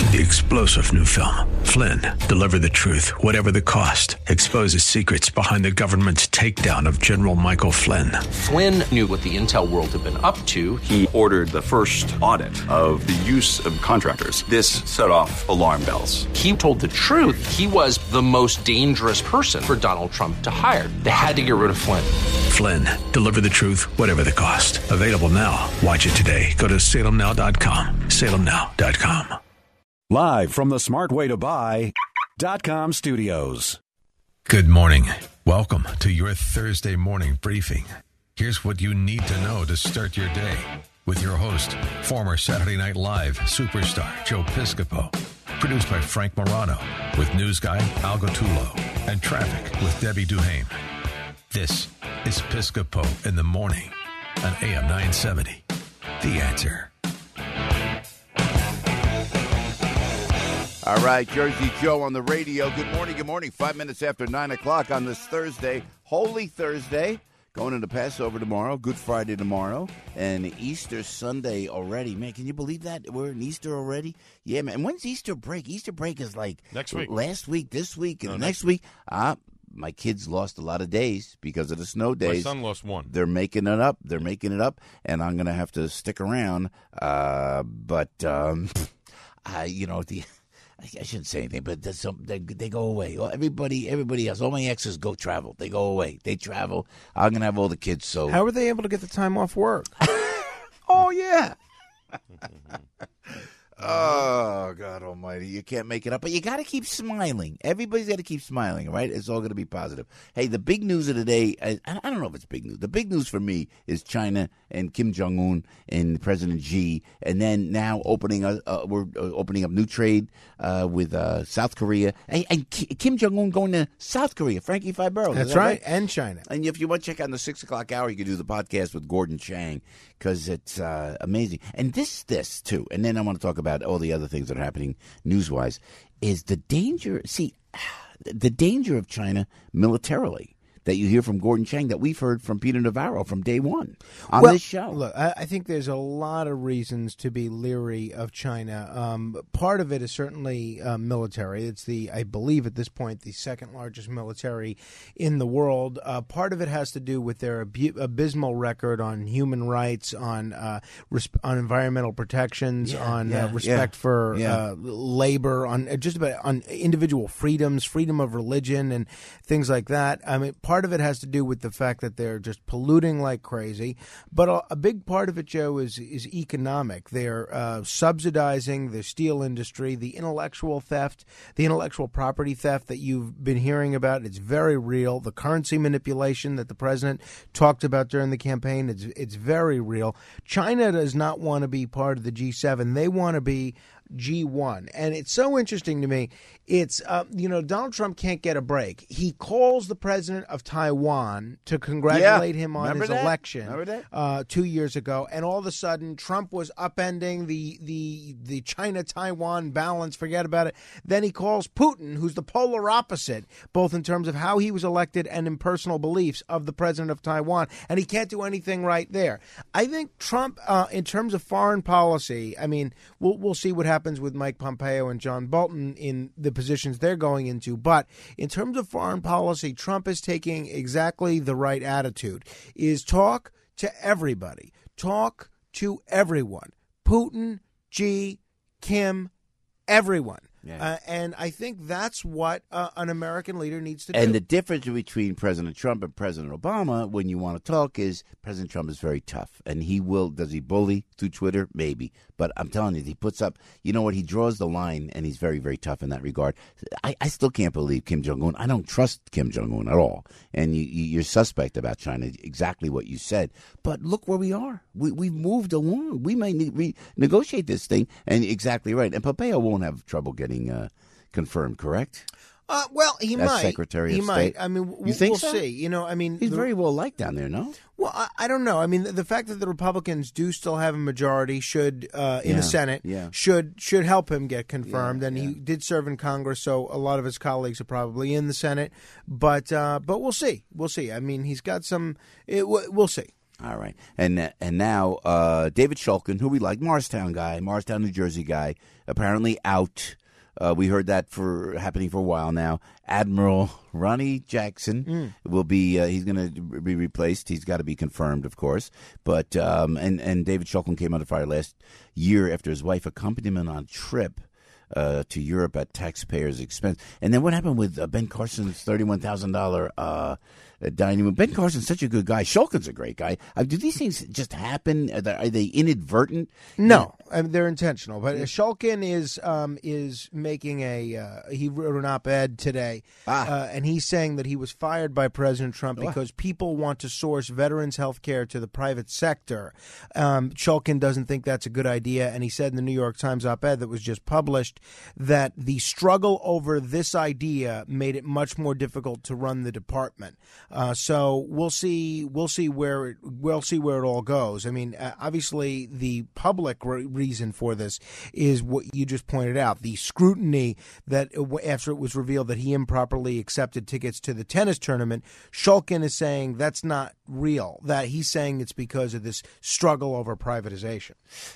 The explosive new film, Flynn, deliver the truth, whatever the cost. Exposes secrets behind the government's takedown of General Michael Flynn. Flynn knew what the intel world had been up to. He ordered the first audit of the use of contractors. This set off alarm bells. He told the truth. He was the most dangerous person for Donald Trump to hire. They had to get rid of Flynn. Flynn, deliver the truth, whatever the cost. Available now. Watch it today. Go to salemnow.com. salemnow.com. Live from the smartwaytobuy.com studios. Good morning. Welcome to your Thursday morning briefing. Here's what you need to know to start your day with your host, former Saturday Night Live superstar Joe Piscopo. Produced by Frank Morano with news guy Al Gattullo and traffic with Debbie Duhane. This is Piscopo in the morning on AM 970. The Answer. All right, Jersey Joe on the radio. Good morning, good morning. 5 minutes after 9 o'clock on this Thursday, Holy Thursday. Going into Passover tomorrow, Good Friday tomorrow, and Easter Sunday already. Man, can you believe that? We're in Easter already? Yeah, man. And when's Easter break? Easter break is like next week. Last week, this week, and next week. My kids lost a lot of days because of the snow days. My son lost one. They're making it up. And I'm going to have to stick around. I shouldn't say anything, but they go away. Everybody else, all my exes go travel. They go away. They travel. I'm going to have all the kids. So how are they able to get the time off work? Oh, yeah. Oh, God almighty. You can't make it up. But you got to keep smiling. Everybody's got to keep smiling, right? It's all going to be positive. Hey, the big news of the day, I don't know if it's big news. The big news for me is China and Kim Jong-un and President Xi. And then now we're opening up new trade with South Korea. And Kim Jong-un going to South Korea. Frankie Fibero. That's right. And China. And if you want to check out the 6 o'clock hour, you can do the podcast with Gordon Chang because it's amazing. And this too. And then I want to talk about all the other things that are happening news-wise, is the danger. See, the danger of China militarily that you hear from Gordon Chang that we've heard from Peter Navarro from day one on this show. Look, I think there's a lot of reasons to be leery of China. Part of it is certainly military. It's I believe at this point, the second largest military in the world. Part of it has to do with their abysmal record on human rights, on environmental protections, respect for labor, on just about on individual freedoms, freedom of religion, and things like that. I mean, part of it has to do with the fact that they're just polluting like crazy. But a big part of it, Joe, is economic. They're subsidizing the steel industry, the intellectual theft, the intellectual property theft that you've been hearing about. It's very real. The currency manipulation that the president talked about during the campaign, it's very real. China does not want to be part of the G7. They want to be G1. And it's so interesting to me. It's, Donald Trump can't get a break. He calls the president of Taiwan to congratulate him on his election 2 years ago. And all of a sudden, Trump was upending the China-Taiwan balance. Forget about it. Then he calls Putin, who's the polar opposite, both in terms of how he was elected and in personal beliefs of the president of Taiwan. And he can't do anything right there. I think Trump, in terms of foreign policy, I mean, we'll see what happens with Mike Pompeo and John Bolton in the positions they're going into. But in terms of foreign policy, Trump is taking exactly the right attitude, is talk to everybody, talk to everyone, Putin, Xi, Kim, everyone. Yeah. And I think that's what an American leader needs to do. And the difference between President Trump and President Obama, when you want to talk, is President Trump is very tough. And does he bully through Twitter? Maybe. But I'm telling you, he puts up, you know what, he draws the line, and he's very, very tough in that regard. I still can't believe Kim Jong-un. I don't trust Kim Jong-un at all. And you're suspect about China, exactly what you said. But look where we are. We've moved along. We may renegotiate this thing, and exactly right. And Pompeo won't have trouble getting confirmed, correct? Well, he As might. Secretary of He State. might. I mean, you think we'll so? see. You know, I mean, he's very well liked down there, no? Well, I don't know. I mean, the fact that the Republicans do still have a majority in the Senate should help him get confirmed. And he did serve in Congress, so a lot of his colleagues are probably in the Senate. But we'll see. We'll see. I mean, he's got some. We'll see. All right. And now David Shulkin, who we like, Morristown, New Jersey guy, apparently out. We heard that happening for a while now. Admiral Ronnie Jackson will be he's going to be replaced. He's got to be confirmed, of course. But and David Shulkin came under fire last year after his wife accompanied him on a trip to Europe at taxpayers' expense. And then what happened with Ben Carson's $31,000 dining room? Ben Carson's such a good guy. Shulkin's a great guy. Do these things just happen? Are they inadvertent? No, I mean, they're intentional. But Shulkin is making he wrote an op-ed today, and he's saying that he was fired by President Trump because people want to source veterans' health care to the private sector. Shulkin doesn't think that's a good idea, and he said in the New York Times op-ed that was just published that the struggle over this idea made it much more difficult to run the department. So we'll see where it all goes. I mean, obviously the public reason for this is what you just pointed out: the scrutiny that after it was revealed that he improperly accepted tickets to the tennis tournament. Shulkin is saying that's not real. That he's saying it's because of this struggle over privatization.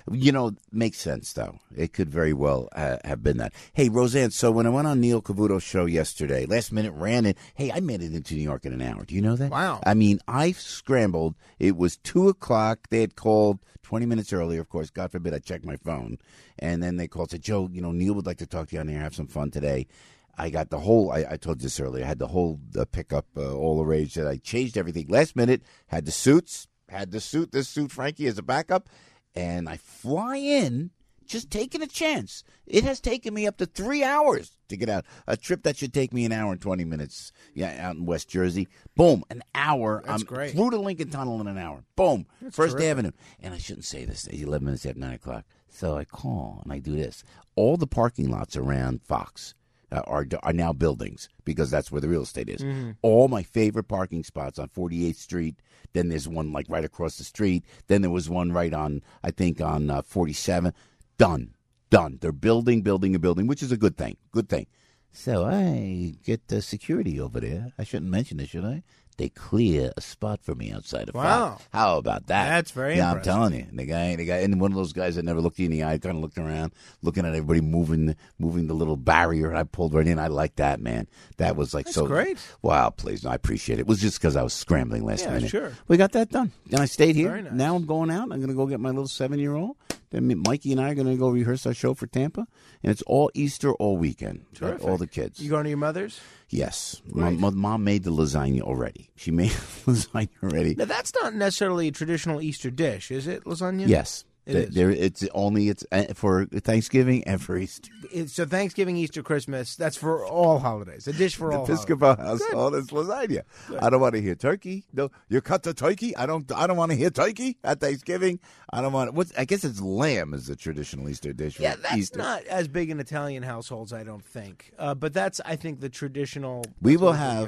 Makes sense though. It could very well have been that. Hey, Roseanne. So when I went on Neil Cavuto's show yesterday, last minute ran it. Hey, I made it into New York in an hour. Do you know that? Wow. I mean, I scrambled. It was 2:00. They had called 20 minutes earlier. Of course, God forbid I checked my phone. And then they called and said, Joe, Neil would like to talk to you on here, have some fun today. I got the whole, I told you this earlier, I had the whole pickup all arranged. I changed everything last minute, had the suit, this suit, Frankie, as a backup. And I fly in, just taking a chance. It has taken me up to 3 hours to get out. A trip that should take me an hour and 20 minutes out in West Jersey. Boom, an hour. That's great. Through the Lincoln Tunnel in an hour. Boom, That's First terrific. Avenue. And I shouldn't say this. It's 11 minutes after 9 o'clock. So I call and I do this. All the parking lots around Fox are now buildings because that's where the real estate is. Mm-hmm. All my favorite parking spots on 48th Street. Then there's one like right across the street. Then there was one right on, I think, on 47. Done. They're building a building, which is a good thing. Good thing. So I get the security over there. I shouldn't mention it, should I? They clear a spot for me outside of Fox. How about that? That's very impressive. impressive. I'm telling you. The guy, and one of those guys that never looked you in the eye, kind of looked around, looking at everybody moving the little barrier, and I pulled right in. I like that, man. That was like That's so great. Wow, please. No, I appreciate it. It was just because I was scrambling last minute. Sure. We got that done. Then I stayed here. Very nice. Now I'm going out. I'm going to go get my little 7-year-old. Then Mikey and I are going to go rehearse our show for Tampa. And it's all Easter, all weekend. Terrific. All the kids. You going to your mother's? Yes. Right. My mom made the lasagna already. She made lasagna already. Now, that's not necessarily a traditional Easter dish, is it, lasagna? Yes. It is. It's for Thanksgiving and for Easter. So Thanksgiving, Easter, Christmas, that's for all holidays. A dish for all holidays. Episcopal household is lasagna. Good. I don't want to hear turkey. No, you cut the turkey. I don't want to hear turkey at Thanksgiving. I don't want. I guess it's lamb is the traditional Easter dish. Yeah, that's Easter. not as big in Italian households, I don't think. But that's, I think, the traditional. We will have.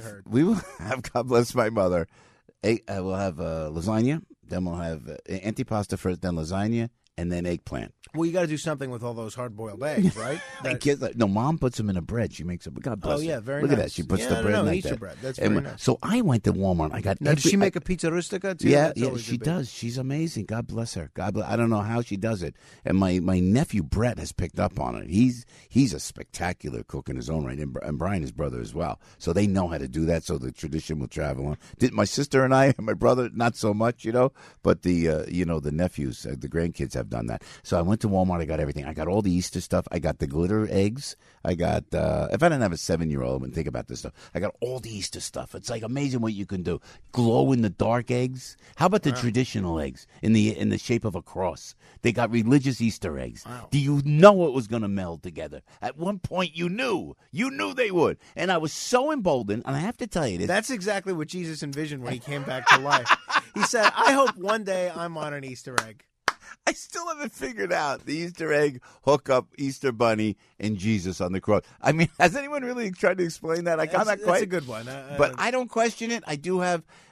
God bless my mother. We'll have lasagna. Then we'll have antipasto first, then lasagna, and then eggplant. Well, you got to do something with all those hard-boiled eggs, right? No, Mom puts them in a bread. She makes them. God bless her. Oh, yeah, very Look nice. at that. She puts the bread like Easter that. bread. That's very nice. So I went to Walmart. I got. Now, does she make a pizza rustica, too? Yeah, she does. She's amazing. God bless her. I don't know how she does it. And my nephew Brett has picked up on it. He's a spectacular cook in his own right, and Brian, his brother, as well. So they know how to do that. So the tradition will travel on. My sister and I, and my brother, not so much, but the nephews, the grandkids have done that. So I went to Walmart. I got everything. I got all the Easter stuff. I got the glitter eggs. I got, if I didn't have a 7-year-old, I wouldn't think about this stuff. I got all the Easter stuff. It's like amazing what you can do. Glow in the dark eggs. How about the traditional eggs in the shape of a cross? They got religious Easter eggs. Wow. Do you know it was going to meld together? At one point, you knew they would. And I was so emboldened, and I have to tell you this. That's exactly what Jesus envisioned when he came back to life. He said, I hope one day I'm on an Easter egg. I still haven't figured out the Easter egg hookup, Easter bunny, and Jesus on the cross. I mean, has anyone really tried to explain that? I'm not quite. That's a good one. But I don't question it. I do have,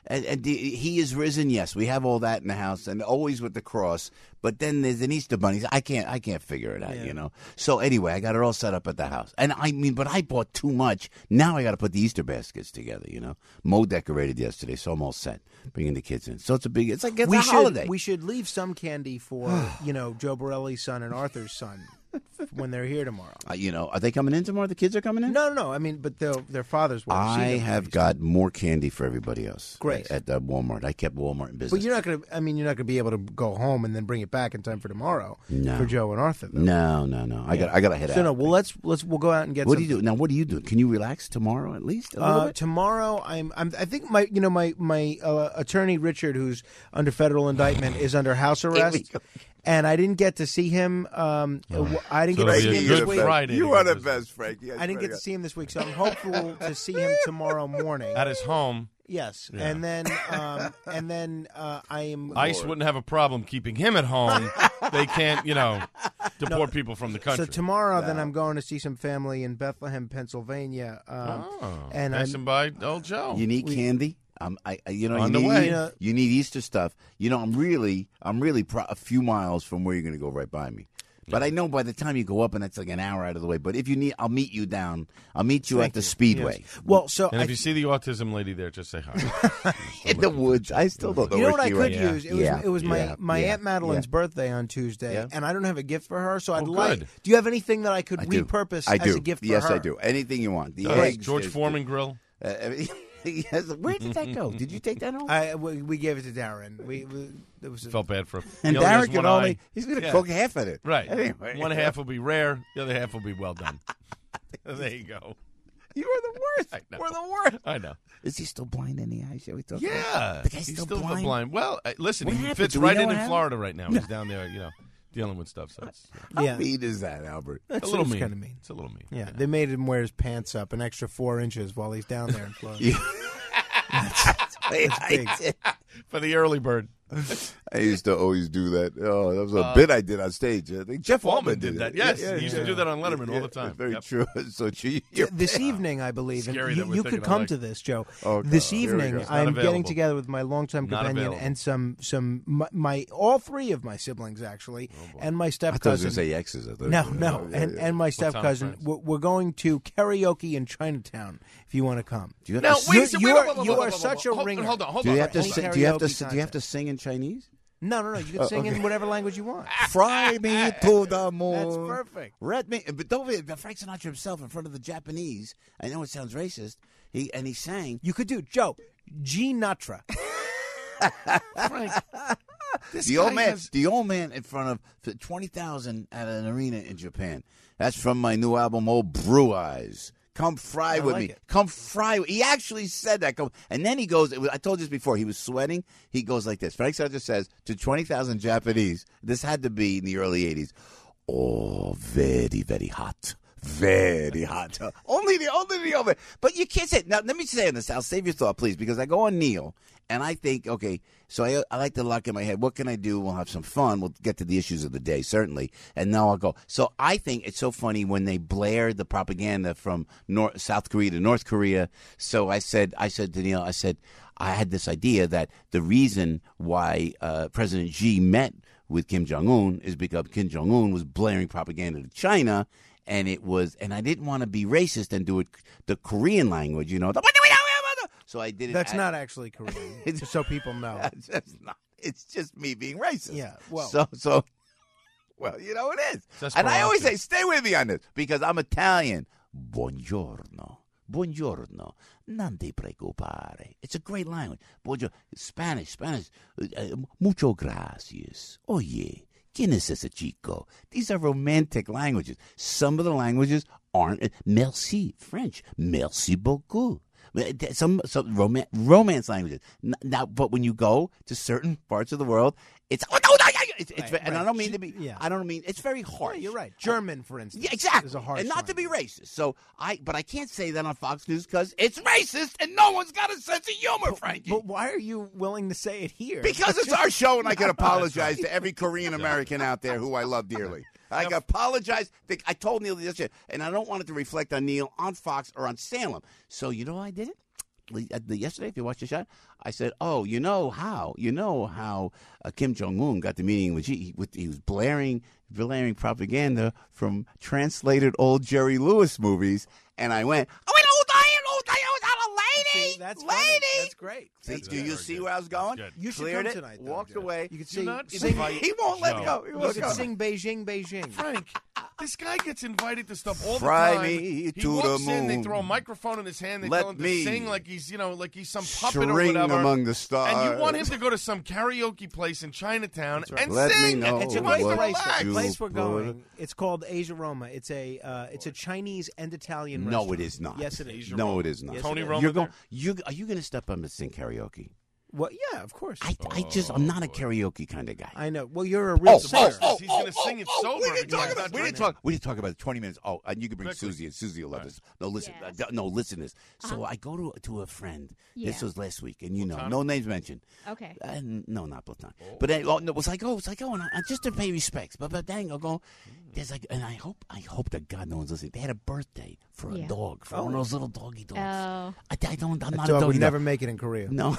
And he is risen. Yes, we have all that in the house, and always with the cross. But then there's an Easter bunny. I can't figure it out. You know. So anyway, I got it all set up at the house, and I mean, but I bought too much. Now I got to put the Easter baskets together. You know, Mo decorated yesterday, so I'm all set. Bringing the kids in, so it's like a holiday. We should leave some candy for Joe Borelli's son and Arthur's son. When they're here tomorrow. Are they coming in tomorrow? The kids are coming in? No. I mean, but their fathers will. I have got more candy for everybody else. Great. At Walmart. I kept Walmart in business. But you're not going to be able to go home and then bring it back in time for tomorrow for Joe and Arthur, though. No. I got to head out. No, well, we'll go out and get What do you do? Now, what do you do? Can you relax tomorrow at least a little bit? Tomorrow, I think my attorney, Richard, who's under federal indictment, is under house arrest. And I didn't get to see him. I didn't get to see him this week. Friday. You are the best, Frank. Yes, I didn't get to see him this week, so I'm hopeful to see him tomorrow morning. At his home. Yes, Yeah. and then I am. ICE wouldn't have a problem keeping him at home. They can't, deport people from the country. So tomorrow, then I'm going to see some family in Bethlehem, Pennsylvania. And passing by old Joe. You need candy. You need Easter stuff. I'm really a few miles from where you're going to go right by me. But I know by the time you go up, and that's like an hour out of the way. But if you need, I'll meet you down. I'll meet you at the Speedway. Yes. Well, and if you see the autism lady there, just say hi. In the woods. I still don't know. You know where what I she could went. use? It was my Aunt Madeline's birthday on Tuesday, and I don't have a gift for her. So I'd like. Good. Do you have anything that I could repurpose as a gift for her? Yes, I do. Anything you want. The eggs. George Foreman grill. Yes. Where did that go? Did you take that home? We gave it to Darren. Felt bad for him. And Darren can he's going to cook half of it. Right. Anyway. One half will be rare. The other half will be well done. There you go. You are the worst. We're the worst. I know. Is he still blind in the eye? Shall we talk Yeah. about the guy's He's still blind? blind. Well, listen, What he happened? fits Do we right know in what happened? Florida right now. He's down there, dealing with stuff. So it's How mean is that, Albert? a little mean. Kind of mean. It's a little mean. Yeah, they made him wear his pants up an extra 4 inches while he's down there in Florida. That's big. For the early bird. I used to always do that. Oh, that was a bit I did on stage. I think Jeff Allman did that. Yes, he used to do that on Letterman all the time. Very true. So this evening, I believe, and Scary that we're you could thinking come alike. to this, Joe. Oh, this God. evening, It's not I'm available. getting together with my longtime Not companion available. and my all three of my siblings actually, and my step I thought I was cousin. going to say exes. And my step cousin. We're going to karaoke in Chinatown. If you want to come, Do you have Now, to wait, you are such a ringer. Hold on. Do you have to Any sing? Do you have to? karaoke Do you have to sing in Chinese? No. You can sing in whatever language you want. Fry me to the moon. That's perfect. Red me, but don't Frank Sinatra himself in front of the Japanese. I know it sounds racist. He sang. You could do Joe G Natra. Frank, The old man in front of 20,000 at an arena in Japan. That's from my new album, Old Brew Eyes. Come fry with me. it. Come fry. He actually said that. And then he goes, I told you this before, he was sweating. He goes like this. Frank Sinatra says to 20,000 Japanese, this had to be in the early 80s, oh, very, very hot. Very hot. Only the oven. But you can't say it. Now, let me say this. I'll save your thought, please, because I go on Neil, and I think, okay, so I like to lock in my head, what can I do? We'll have some fun. We'll get to the issues of the day, certainly. And now I'll go. So I think it's so funny when they blared the propaganda from South Korea to North Korea. So I said to Neil, I had this idea that the reason why President Xi met with Kim Jong-un is because Kim Jong-un was blaring propaganda to China. And I didn't want to be racist and do it the Korean language, So I did it. That's not actually Korean, just so people know. It's just me being racist. Yeah, well. Well, it is. That's And I always Esperanto. say, stay with me on this, because I'm Italian. Buongiorno. Non ti preoccupare. It's a great language. Buongiorno. Spanish. Mucho gracias. Oye. ¿Quién es ese chico? These are romantic languages. Some of the languages aren't. Merci, French. Merci beaucoup. Some romance languages. Now, but when you go to certain parts of the world, it's and I don't mean to be. Yeah. I don't mean it's very harsh. You're right. German, for instance. Yeah, exactly. Is a harsh and not to be language. racist. So but I can't say that on Fox News because it's racist and no one's got a sense of humor, Frankie. But why are you willing to say it here? Because it's our show, and I can apologize to every Korean American out there who I love dearly. I can apologize. I told Neil this shit, and I don't want it to reflect on Neil, on Fox, or on Salem. So you know how I did it? yesterday, if you watched the shot, I said, "Oh, you know how Kim Jong Un got the meeting with Xi? He was blaring propaganda from translated old Jerry Lewis movies, and I went, oh, wait, See, that's funny. That's great. See, do you see where I was going? You should Cleared come it, tonight. walked away. You could Do sing. not sing invite He won't let Joe. go. He you won't could go. sing Beijing, Beijing. Frank, this guy gets invited to stuff all the Fry time. me He to walks the in, they moon. throw a microphone in his hand, they Let tell him to me sing like he's some puppet or String whatever. among the stars. And you want him to go to some karaoke place in Chinatown and Let me sing. know It's a He wants great to place. relax. The place we're Put- going. It's called Asia Roma. It's a Chinese and Italian restaurant. No, it is not. Yes, it is. No, it is not. Yes, Tony it is. Romo You're going. there? Are you going to step up and sing karaoke? Well, yeah, of course. I'm not a karaoke kind of guy. I know. Well, you're a real singer. He's going to sing it sober. We didn't talk because about. that's We didn't talk about it 20 minutes. Oh, and you can bring Quickly. Susie, and Susie will love this. No, listen. Yes. No, listen to this. So I go to a friend. This Yeah. was last week, and no names mentioned. Okay. No, not Platon. But then, no, it was like, and just to pay respects. But dang, I'll go. There's like, and I hope that God no one's listening. They had a birthday for a Yeah. dog, for one of those little doggy dogs. Oh. I'm That not a dog doggy would never dog. make it in Korea. No.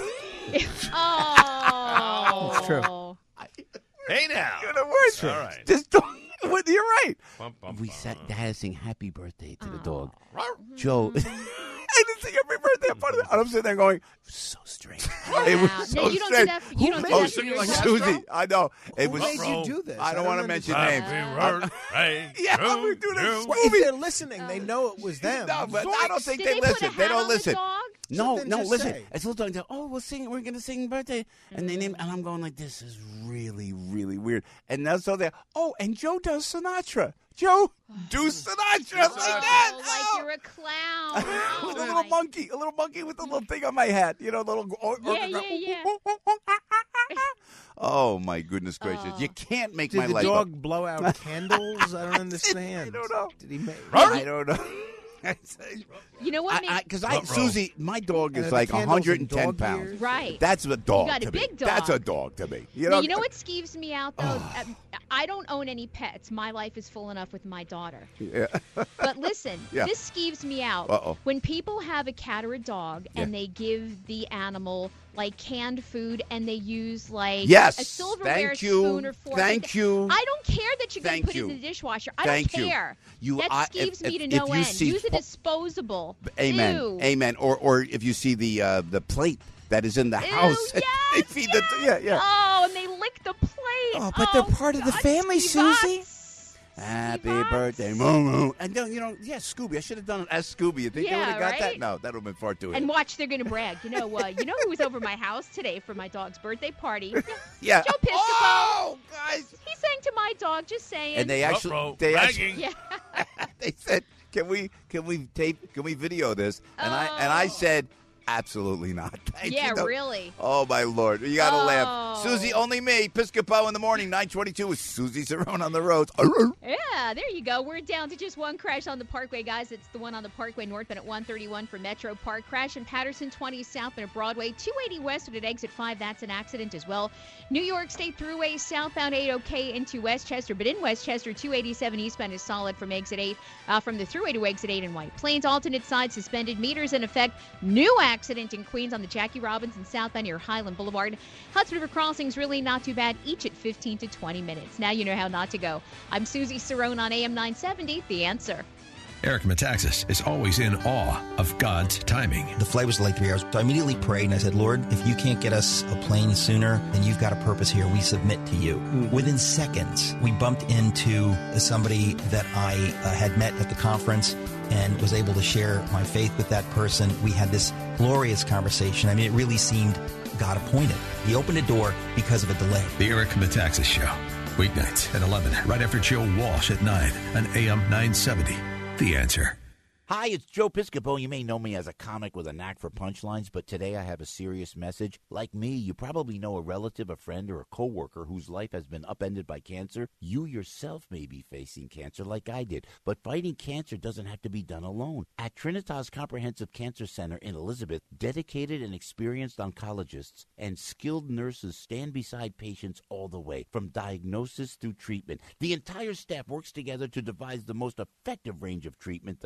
Oh. It's true. Hey now. You're the worst. All right. Just don't. You're right. Bum, bum, We bum. sat. Dad had to sing "Happy Birthday" to the dog. Rawr. Joe. I didn't sing "Happy Birthday." I'm part of that. And I'm sitting there going, so strange. It was Wow. so No, you don't do strange. that. You don't do Oh, that for singing your like dog. Astro? Susie, I know. It Who was. made you do this? I don't want to mention understand. names. Happy birthday. Yeah, to we do this. you. Well, if they're listening, they know it was them. No, but I don't think Did they they put a listen. They hat don't on the listen. dog? No, then no, just listen. say. It's a little dog. Oh, we're gonna sing birthday, and they name, and I'm going like, this is really, really weird. And now so they're, and Joe does Sinatra. Joe, do Sinatra like that. Oh, like you're a clown. With a little monkey with a little thing on my hat. You know, little. Yeah. Oh my goodness gracious! You can't make Did my the life. dog blow out candles? I don't understand. I don't know. Did he make? I don't know. You know what? Because Susie, my dog is the like candles in 110 dog pounds. ears? Right. That's a dog. You got a to me. big dog. That's a dog to me. Now, you know what skeeves me out, though? I don't own any pets. My life is full enough with my daughter. Yeah. But listen, Yeah. this skeeves me out. Uh-oh. When people have a cat or a dog and Yeah. they give the animal like canned food and they use like Yes. a silverware Thank you. spoon or fork. Thank you. I don't care that you're going Thank to put it you. in the dishwasher. I Thank don't you. care. You- That I- skeeves if- me to if no you end. see- Use a disposable. Amen. Ew. Amen. Or if you see the plate that is in the house, Ew, they yes, feed yes. yeah. Oh, and they lick the plate. Oh, but they're part of the God, family, Steve Susie. Otts. Happy Steve Otts. birthday, Moo. And then, Scooby. I should have done it as Scooby. You think they would Yeah, have got that? right? No, that would have been far too. And watch, they're gonna brag. You know who was over my house today for my dog's birthday party? yeah. Joe Piscopo. Oh, guys. He sang to my dog. Just saying. And they actually, Ruh-roh, they actually, bragging. yeah. they said, "Can we video this?" And I said, "Absolutely not." Thank Yeah, you. No. really. Oh my Lord, you got to laugh. Oh. Susie, only me. Piscopo in the morning, 9:22 with Susie Cerrone on the roads. Yeah, there you go. We're down to just one crash on the Parkway, guys. It's the one on the Parkway northbound at 131 for Metro Park. Crash in Patterson, 20 southbound at Broadway. 280 westward at exit 5. That's an accident as well. New York State Thruway southbound 8 into Westchester. But in Westchester, 287 eastbound is solid from exit 8. From the Thruway to exit 8 in White Plains. Alternate side suspended. Meters in effect. New accident in Queens on the Jackie Robinson southbound near Highland Boulevard. Hudson River crossings really not too bad, each at 15 to 20 minutes. Now you know how not to go. I'm Susie Cerrone on AM 970, The Answer. Eric Metaxas is always in awe of God's timing. The flight was delayed 3 hours. So I immediately prayed and I said, Lord, if you can't get us a plane sooner, then you've got a purpose here. We submit to you. Within seconds, we bumped into somebody that I had met at the conference and was able to share my faith with that person. We had this glorious conversation. I mean, it really seemed God appointed. He opened a door because of a delay. The Eric Metaxas Show. Weeknights at 11, right after Joe Walsh at 9 on AM 970. The Answer. Hi, it's Joe Piscopo. You may know me as a comic with a knack for punchlines, but today I have a serious message. Like me, you probably know a relative, a friend, or a coworker whose life has been upended by cancer. You yourself may be facing cancer like I did, but fighting cancer doesn't have to be done alone. At Trinitas Comprehensive Cancer Center in Elizabeth, dedicated and experienced oncologists and skilled nurses stand beside patients all the way, from diagnosis through treatment. The entire staff works together to devise the most effective range of treatment therapies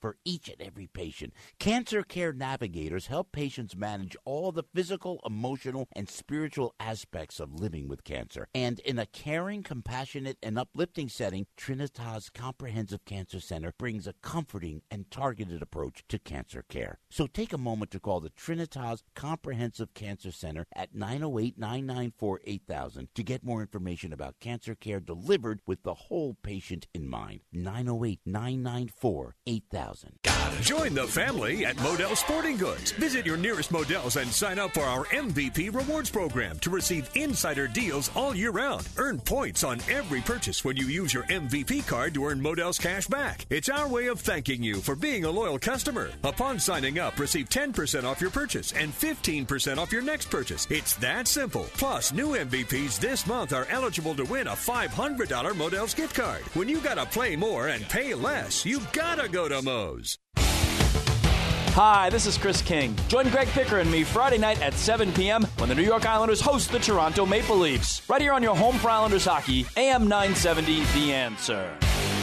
for each and every patient. Cancer Care Navigators help patients manage all the physical, emotional, and spiritual aspects of living with cancer. And in a caring, compassionate, and uplifting setting, Trinitas Comprehensive Cancer Center brings a comforting and targeted approach to cancer care. So take a moment to call the Trinitas Comprehensive Cancer Center at 908-994-8000 to get more information about cancer care delivered with the whole patient in mind. 908-994-8000. Join the family at Modell Sporting Goods. Visit your nearest Modell's and sign up for our MVP Rewards program to receive insider deals all year round. Earn points on every purchase when you use your MVP card to earn Modell's cash back. It's our way of thanking you for being a loyal customer. Upon signing up, receive 10% off your purchase and 15% off your next purchase. It's that simple. Plus, new MVPs this month are eligible to win a $500 Modell's gift card. When you gotta play more and pay less, you gotta go to Moe's. Hi, this is Chris King. Join Greg Picker and me Friday night at 7 p.m. when the New York Islanders host the Toronto Maple Leafs. Right here on your home for Islanders hockey, AM 970, The Answer.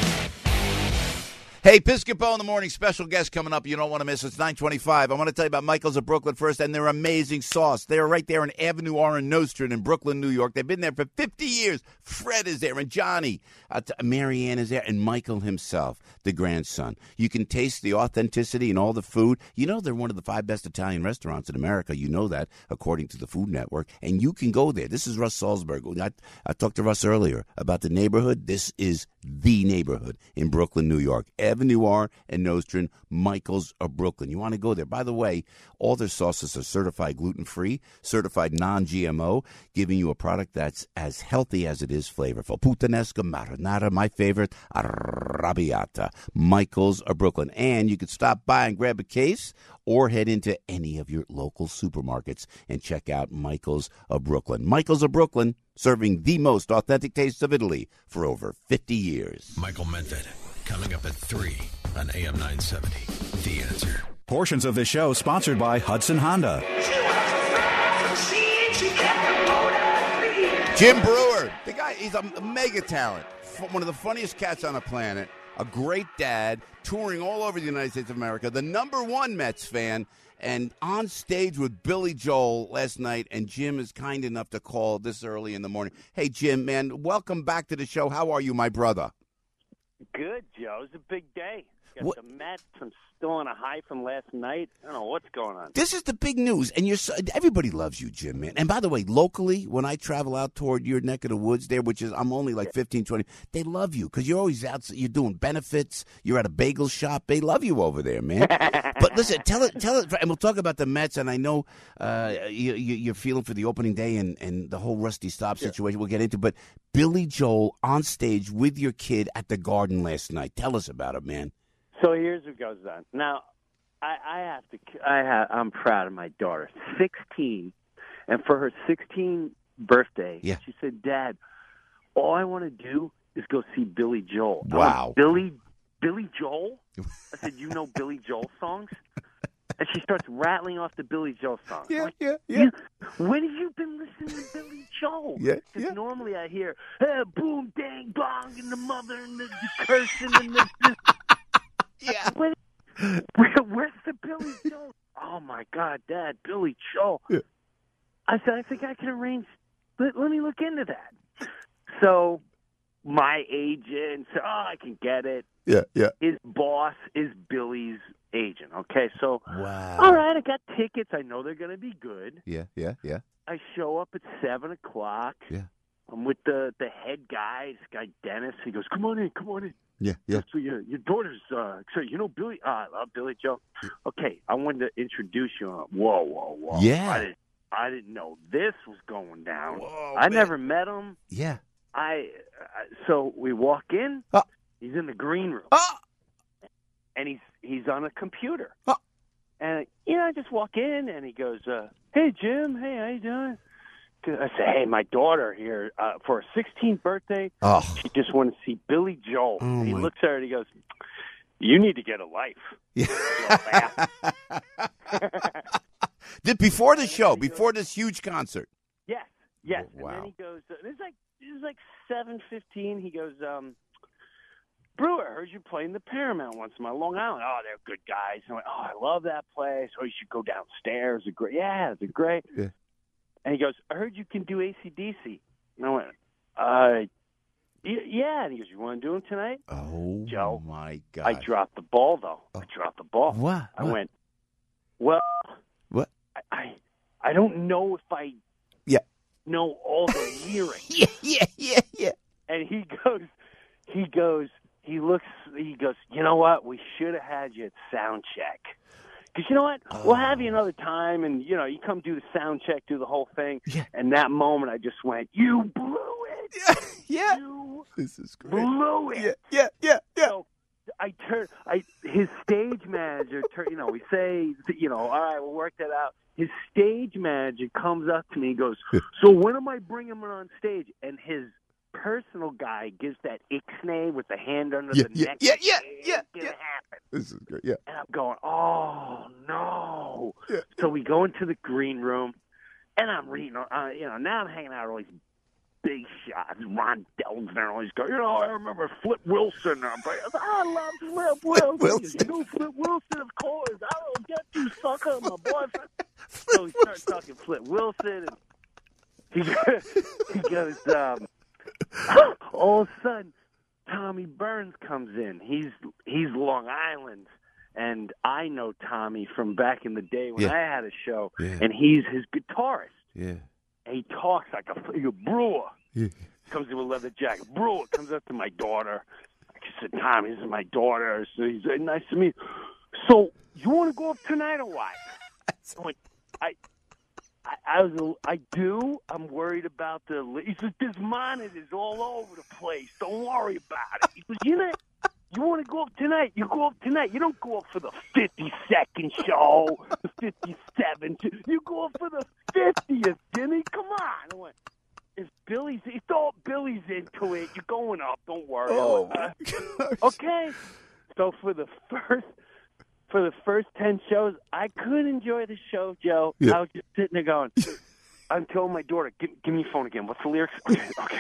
Hey, Piscopo in the morning, special guest coming up. You don't want to miss. It's 9:25. I want to tell you about Michael's of Brooklyn first and their amazing sauce. They're right there on Avenue R and Nostrand in Brooklyn, New York. They've been there for 50 years. Fred is there and Johnny. Marianne is there and Michael himself, the grandson. You can taste the authenticity and all the food. You know they're one of the 5 best Italian restaurants in America. You know that, according to the Food Network. And you can go there. This is Russ Salzberg. I talked to Russ earlier about the neighborhood. This is the neighborhood in Brooklyn, New York. Avenue R and Nostrand, Michael's of Brooklyn. You want to go there. By the way, all their sauces are certified gluten-free, certified non-GMO, giving you a product that's as healthy as it is flavorful. Puttanesca marinara, my favorite, arrabbiata. Michael's of Brooklyn. And you can stop by and grab a case or head into any of your local supermarkets and check out Michael's of Brooklyn. Michael's of Brooklyn, serving the most authentic tastes of Italy for over 50 years. Michael Medved, coming up at 3 on AM 970. The Answer. Portions of this show sponsored by Hudson Honda. Jim Brewer, the guy, he's a mega talent. One of the funniest cats on the planet. A great dad, touring all over the United States of America. The #1 Mets fan. And on stage with Billy Joel last night, and Jim is kind enough to call this early in the morning. Hey, Jim, man, welcome back to the show. How are you, my brother? Good, Joe. It's a big day. Got the Mets. I'm still on a high from last night. I don't know what's going on. This is the big news, and everybody loves you, Jim, man. And by the way, locally, when I travel out toward your neck of the woods there, which is I'm only like 15, 20, they love you because you're always out. You're doing benefits. You're at a bagel shop. They love you over there, man. But listen, tell it, and we'll talk about the Mets. And I know you're feeling for the opening day and the whole Rusty Staub situation. We'll get into, but Billy Joel on stage with your kid at the Garden last night. Tell us about it, man. So here's what goes on. Now, I'm proud of my daughter, 16, and for her 16th birthday, she said, "Dad, all I want to do is go see Billy Joel." Wow, Billy Joel? I said, "You know Billy Joel songs?" And she starts rattling off the Billy Joel songs. Yeah, like, yeah. When have you been listening to Billy Joel? Because normally I hear, boom, dang, bong, and the mother, and the cursing, and the... Yeah. Where's the Billy Joel? Oh, my God, Dad, Billy Joel. Yeah. I said, I think I can arrange. Let me look into that. So my agent said, I can get it. Yeah. His boss is Billy's agent. Okay, so, wow. All right, I got tickets. I know they're going to be good. Yeah. I show up at 7 o'clock. Yeah. I'm with the head guy, this guy Dennis. He goes, come on in. Yeah. So your daughter's, so you know Billy? I love Billy Joel. Okay, I wanted to introduce you. Whoa. Yeah. I didn't know this was going down. Whoa, I never met him. Yeah. So we walk in. He's in the green room. And he's on a computer. And, I just walk in, and he goes, hey, Jim, hey, how you doing? I say, hey, my daughter here for her 16th birthday. She just wanted to see Billy Joel. And he looks at her and he goes, you need to get a life. Yeah. Before the show, before this huge concert. Yes. Wow. And then he goes, it was like 7:15. He goes, Brewer, I heard you playing the Paramount once in my Long Island. Oh, they're good guys. And I went, oh, I love that place. Oh, you should go downstairs. They're great. Yeah, they're great. Yeah. And he goes, I heard you can do AC/DC. And I went, yeah. And he goes, you want to do them tonight? Oh, Joe, my God. I dropped the ball, though. I dropped the ball. What? I went, well, what? I don't know if I know all the lyrics. Yeah. And he goes, you know what? We should have had you at sound check. Because you know what? We'll have you another time, and, you come do the sound check, do the whole thing. Yeah. And that moment, I just went, you blew it. Yeah. This is great. Blew it. Yeah. So his stage manager, we say, all right, we'll work that out. His stage manager comes up to me and goes, so when am I bringing him on stage? And his personal guy gives that ixnay with the hand under the neck. Yeah. It didn't happen. This is great. Yeah. And I'm going, oh, no. Yeah. So we go into the green room, and I'm reading, now I'm hanging out with all these big shots. Ron Delvin, all these guys. I remember Flip Wilson. I love Flip Wilson. You know Flip Wilson, of course. I don't get you, sucker, my boyfriend. So he starts talking Flip Wilson, and he goes, all of a sudden, Tommy Burns comes in. He's Long Island, and I know Tommy from back in the day when I had a show, and he's his guitarist. Yeah. And he talks like a Brewer. Yeah. Comes in with a leather jacket. Brewer comes up to my daughter. She said, Tommy, this is my daughter. So he said, nice to meet you. So you want to go up tonight or what? I went, I do. I'm worried about he says, there's monitors all over the place. Don't worry about it. He goes, you want to go up tonight? You go up tonight. You don't go up for the 52nd show, the 57th. You go up for the 50th, Jimmy. Come on. I went, if Billy's into it, you're going up. Don't worry. Oh, my gosh. Okay. So for the first 10 shows, I could enjoy the show, Joe. Yeah. I was just sitting there going, I'm telling my daughter, give me your phone again. What's the lyrics? Okay.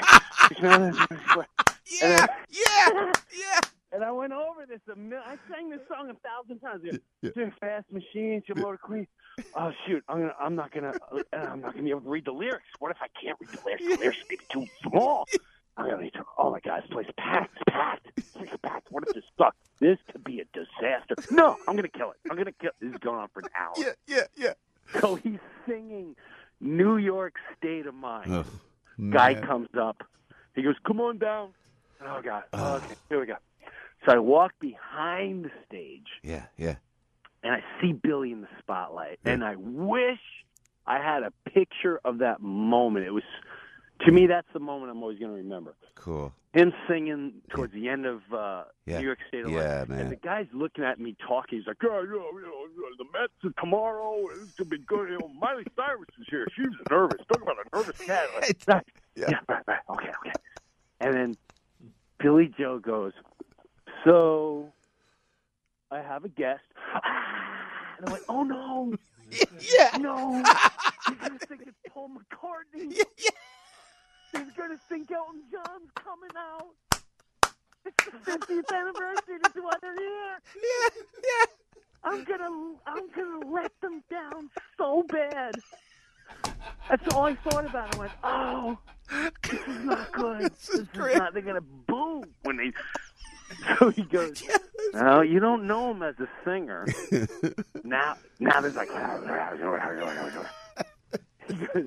Yeah. And I went over this. I sang this song 1,000 times. Yeah. Fast Machine, Jim Motor Queen. Oh shoot! I'm not gonna be able to read the lyrics. What if I can't read the lyrics? The lyrics may be too small. Oh my God, this place packed. What if this sucks? This could be a disaster. No, I'm gonna kill it. This is going on for an hour. Yeah. So he's singing New York State of Mind. Guy comes up. He goes, "Come on down." Oh God. Okay, here we go. So I walk behind the stage. Yeah. And I see Billy in the spotlight. Yeah. And I wish I had a picture of that moment. It was, to me, that's the moment I'm always going to remember. Cool. Him singing towards the end of New York State of Mind. Yeah, man. And the guy's looking at me talking. He's like, the Mets are tomorrow. It's going to be good. Miley Cyrus is here. She's nervous. Talk about a nervous cat. Like, right. Okay. And then Billy Joe goes, so I have a guest. And I'm like, oh, no. Yeah. No. He's going to think it's Paul McCartney. Yeah. He's going to think Elton John's coming out. It's the 50th anniversary. This is why they're here. Yeah. I'm gonna let them down so bad. That's all I thought about. I went, oh, this is not good. This is not. They're gonna boo when they. So he goes, no, you don't know him as a singer. Now there's like, he goes,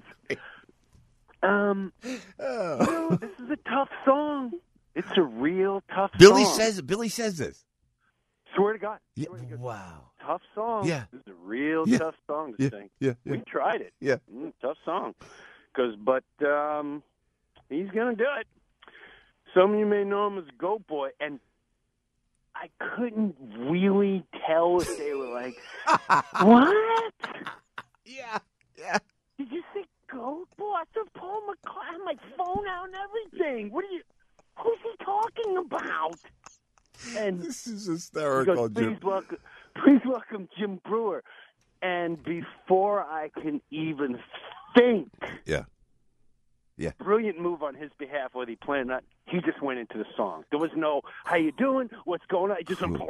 this is a tough song. It's a real tough song. Billy says this. Swear to God. Yeah. Wow. Tough song. Yeah. This is a real tough song to sing. Yeah. We tried it. Yeah. Tough song. But he's going to do it. Some of you may know him as Goat Boy, and I couldn't really tell if they were like, what? Yeah. Did you say Goat Boy? I said Paul McCartney. I had my phone out and everything. Who's he talking about? And this is hysterical, goes, Jim. Please welcome Jim Brewer. And before I can even think, Yeah. Brilliant move on his behalf, whether he planned or not. He just went into the song. There was no, how you doing? What's going on? It just went,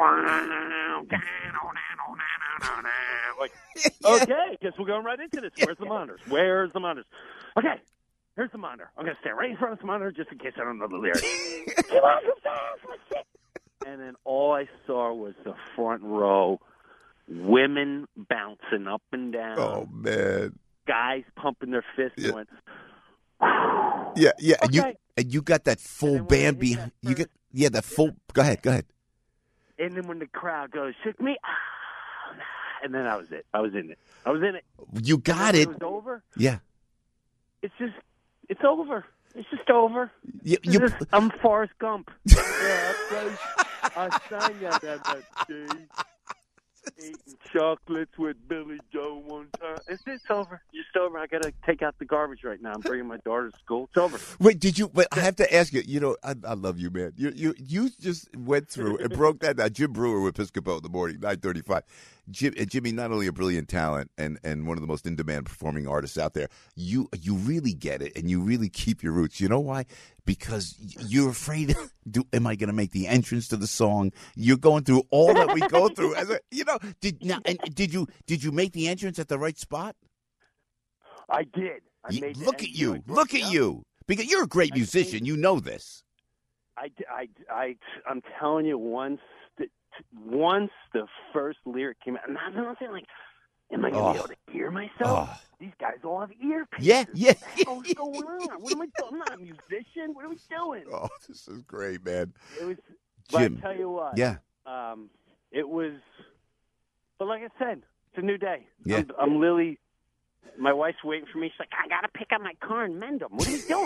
like, okay, guess we're going right into this. Where's the monitors? Where's the monitors? Okay, here's the monitor. I'm going to stand right in front of the monitor just in case I don't know the lyrics. And then all I saw was the front row, women bouncing up and down. Oh, man. Guys pumping their fists going, yeah. Okay. And you got that full band behind you. Get that full. Go ahead. And then when the crowd goes, shook me, and then that was it. I was in it. You got it. It was over. Yeah. It's over. It's just over. I'm Forrest Gump. I sang that day. Eating chocolates with Billy Joe one time. It's over. It's over. I got to take out the garbage right now. I'm bringing my daughter to school. It's over. Wait, did you? But I have to ask you. You know, I love you, man. You just went through and broke that down. Jim Brewer with Episcopal in the morning, 9:35. Jimmy, not only a brilliant talent and one of the most in-demand performing artists out there, you really get it and you really keep your roots. You know why? Because you're afraid. Am I going to make the entrance to the song? You're going through all that we go through. Did you make the entrance at the right spot? I did. Look at you. Because you're a great musician. You know this. I'm telling you, once the first lyric came out, and I'm saying, like, am I going to be able to hear myself? These guys all have earpieces. Yeah. What's going on? What am I doing? I'm not a musician. What are we doing? Oh, this is great, man. It was, Jim. But I tell you what. Yeah. It was, but like I said, it's a new day. Yeah. I'm Lily. My wife's waiting for me. She's like, I got to pick up my car and mend them. What are you doing?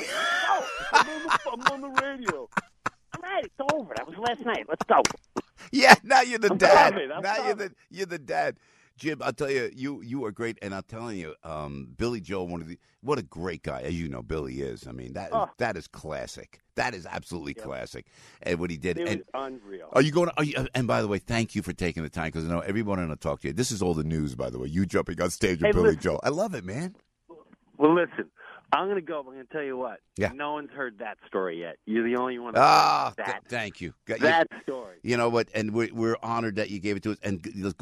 Let's go. I'm on the radio. All right, it's over. That was last night. Let's go. Yeah, now you're the dad. Now you're the dad. Jim, I'll tell you, you are great, and I'm telling you, Billy Joel, what a great guy, as you know, Billy is. I mean, that is classic. That is absolutely classic. And what he did, it was unreal. And by the way, thank you for taking the time because I know everyone want to talk to you. This is all the news, by the way. You jumping on stage with Billy Joel, I love it, man. Well, listen. I'm going to go. I'm going to tell you what. Yeah. No one's heard that story yet. You're the only one. Thank you. That story. You know what? And we're honored that you gave it to us. And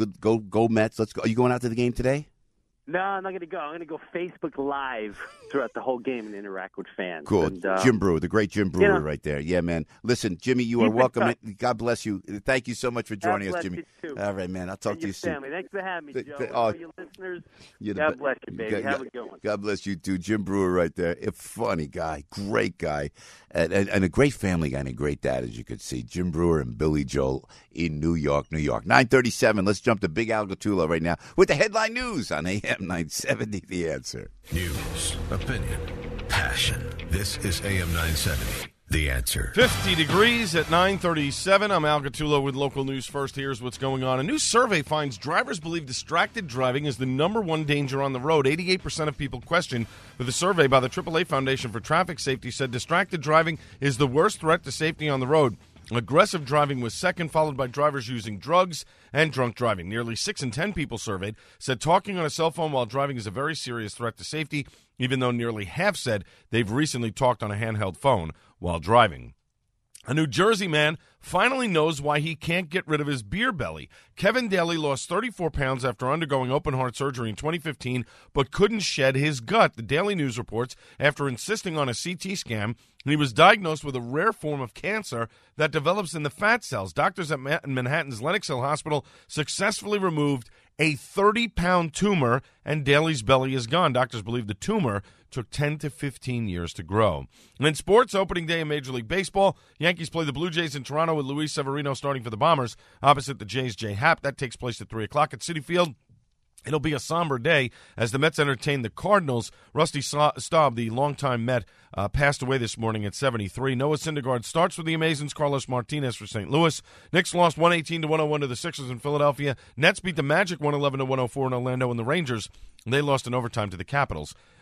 go Mets. Let's go. Are you going out to the game today? No, I'm not going to go. I'm going to go Facebook Live throughout the whole game and interact with fans. Cool. And, Jim Brewer, the great Jim Brewer right there. Yeah, man. Listen, Jimmy, you are welcome. God bless you. Thank you so much for joining us, Jimmy. You too. All right, man. I'll talk to you soon. Family. Thanks for having me, Joe. All your listeners, God bless you, baby. Have a good one. God bless you, too. Jim Brewer right there. A funny guy. Great guy. And a great family guy and a great dad, as you could see. Jim Brewer and Billy Joel in New York, New York. 9:37. Let's jump to Big Al Gattullo right now with the headline news on AM 970. The Answer. News, opinion, passion. This is AM 970. The Answer. 50 degrees at 9:37. I'm Al Gattullo with local news first. Here's what's going on. A new survey finds drivers believe distracted driving is the number one danger on the road. 88% of people questioned with a survey by the AAA Foundation for Traffic Safety said distracted driving is the worst threat to safety on the road. Aggressive driving was second, followed by drivers using drugs and drunk driving. Nearly 6 in 10 people surveyed said talking on a cell phone while driving is a very serious threat to safety, even though nearly half said they've recently talked on a handheld phone while driving. A New Jersey man finally knows why he can't get rid of his beer belly. Kevin Daly lost 34 pounds after undergoing open-heart surgery in 2015, but couldn't shed his gut. The Daily News reports, after insisting on a CT scan, he was diagnosed with a rare form of cancer that develops in the fat cells. Doctors at Manhattan's Lenox Hill Hospital successfully removed a 30-pound tumor, and Daly's belly is gone. Doctors believe the tumor took 10 to 15 years to grow. And in sports, opening day in Major League Baseball, Yankees play the Blue Jays in Toronto with Luis Severino starting for the Bombers opposite the Jays' Jay Happ. That takes place at 3 o'clock at Citi Field. It'll be a somber day as the Mets entertain the Cardinals. Rusty Staub, the longtime Met, passed away this morning at 73. Noah Syndergaard starts with the Amazons. Carlos Martinez for St. Louis. Knicks lost 118-101 to the Sixers in Philadelphia. Nets beat the Magic 111-104 in Orlando, and the Rangers, they lost in overtime to the Capitals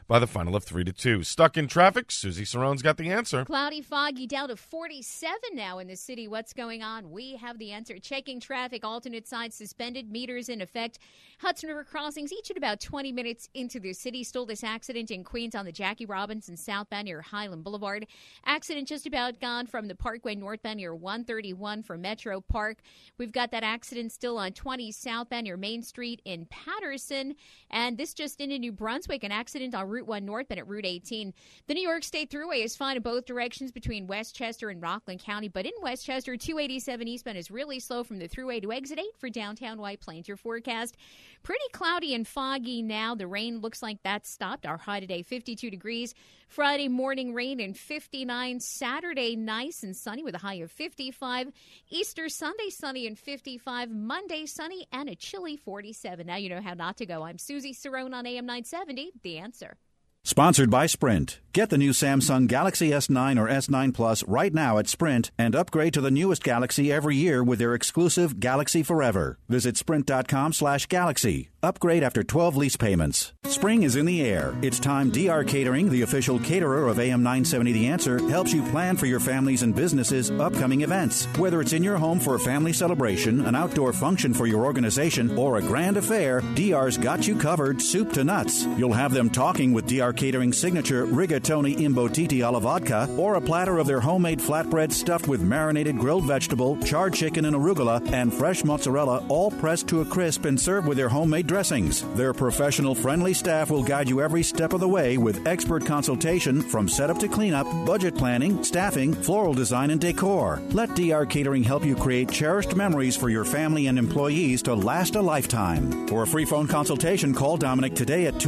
by the final of 3-2. Stuck in traffic? Susie Sarone's got the answer. Cloudy, foggy, down to 47 now in the city. What's going on? We have the answer. Checking traffic, alternate sides suspended, meters in effect. Hudson River crossings each at about 20 minutes into the city. Still this accident in Queens on the Jackie Robinson southbound near Highland Boulevard. Accident just about gone from the Parkway northbound near 131 for Metro Park. We've got that accident still on 20 southbound near Main Street in Patterson. And this just into New Brunswick, an accident on Route 1 northbound at Route 18. The New York State Thruway is fine in both directions between Westchester and Rockland County. But in Westchester, 287 eastbound is really slow from the Thruway to exit 8 for downtown White Plains. Your forecast, pretty cloudy and foggy now. The rain looks like that stopped. Our high today, 52 degrees. Friday morning rain and 59. Saturday nice and sunny with a high of 55. Easter Sunday sunny and 55. Monday sunny and a chilly 47. Now you know how not to go. I'm Susie Cerrone on AM 970. The Answer. Sponsored by Sprint. Get the new Samsung Galaxy S9 or S9 Plus right now at Sprint and upgrade to the newest Galaxy every year with their exclusive Galaxy Forever. Visit sprint.com/Galaxy. Upgrade after 12 lease payments. Spring is in the air. It's time DR Catering, the official caterer of AM 970 The Answer, helps you plan for your families and businesses' upcoming events. Whether it's in your home for a family celebration, an outdoor function for your organization, or a grand affair, DR's got you covered soup to nuts. You'll have them talking with DR Catering signature rigatoni imbotiti alla vodka, or a platter of their homemade flatbread stuffed with marinated grilled vegetable, charred chicken and arugula, and fresh mozzarella, all pressed to a crisp and served with their homemade dressings. Their professional, friendly staff will guide you every step of the way with expert consultation from setup to cleanup, budget planning, staffing, floral design, and decor. Let DR Catering help you create cherished memories for your family and employees to last a lifetime. For a free phone consultation, call Dominic today at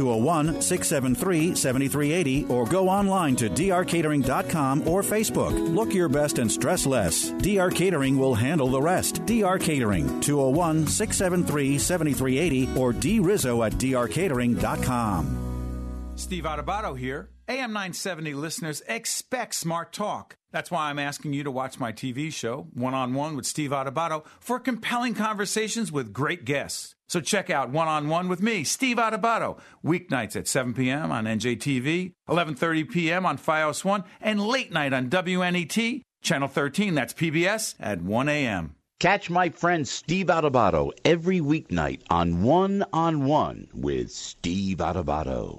201-673-7380 or go online to drcatering.com or Facebook. Look your best and stress less. DR Catering will handle the rest. DR Catering, 201-673-7380 or drizzo@drcatering.com. Steve Adubato here. AM 970 listeners expect smart talk. That's why I'm asking you to watch my TV show, One-on-One with Steve Adubato, for compelling conversations with great guests. So check out One-on-One with me, Steve Adubato, weeknights at 7 p.m. on NJTV, 11:30 p.m. on FiOS 1, and late night on WNET, Channel 13, that's PBS, at 1 a.m. Catch my friend Steve Adubato every weeknight on One-on-One with Steve Adubato.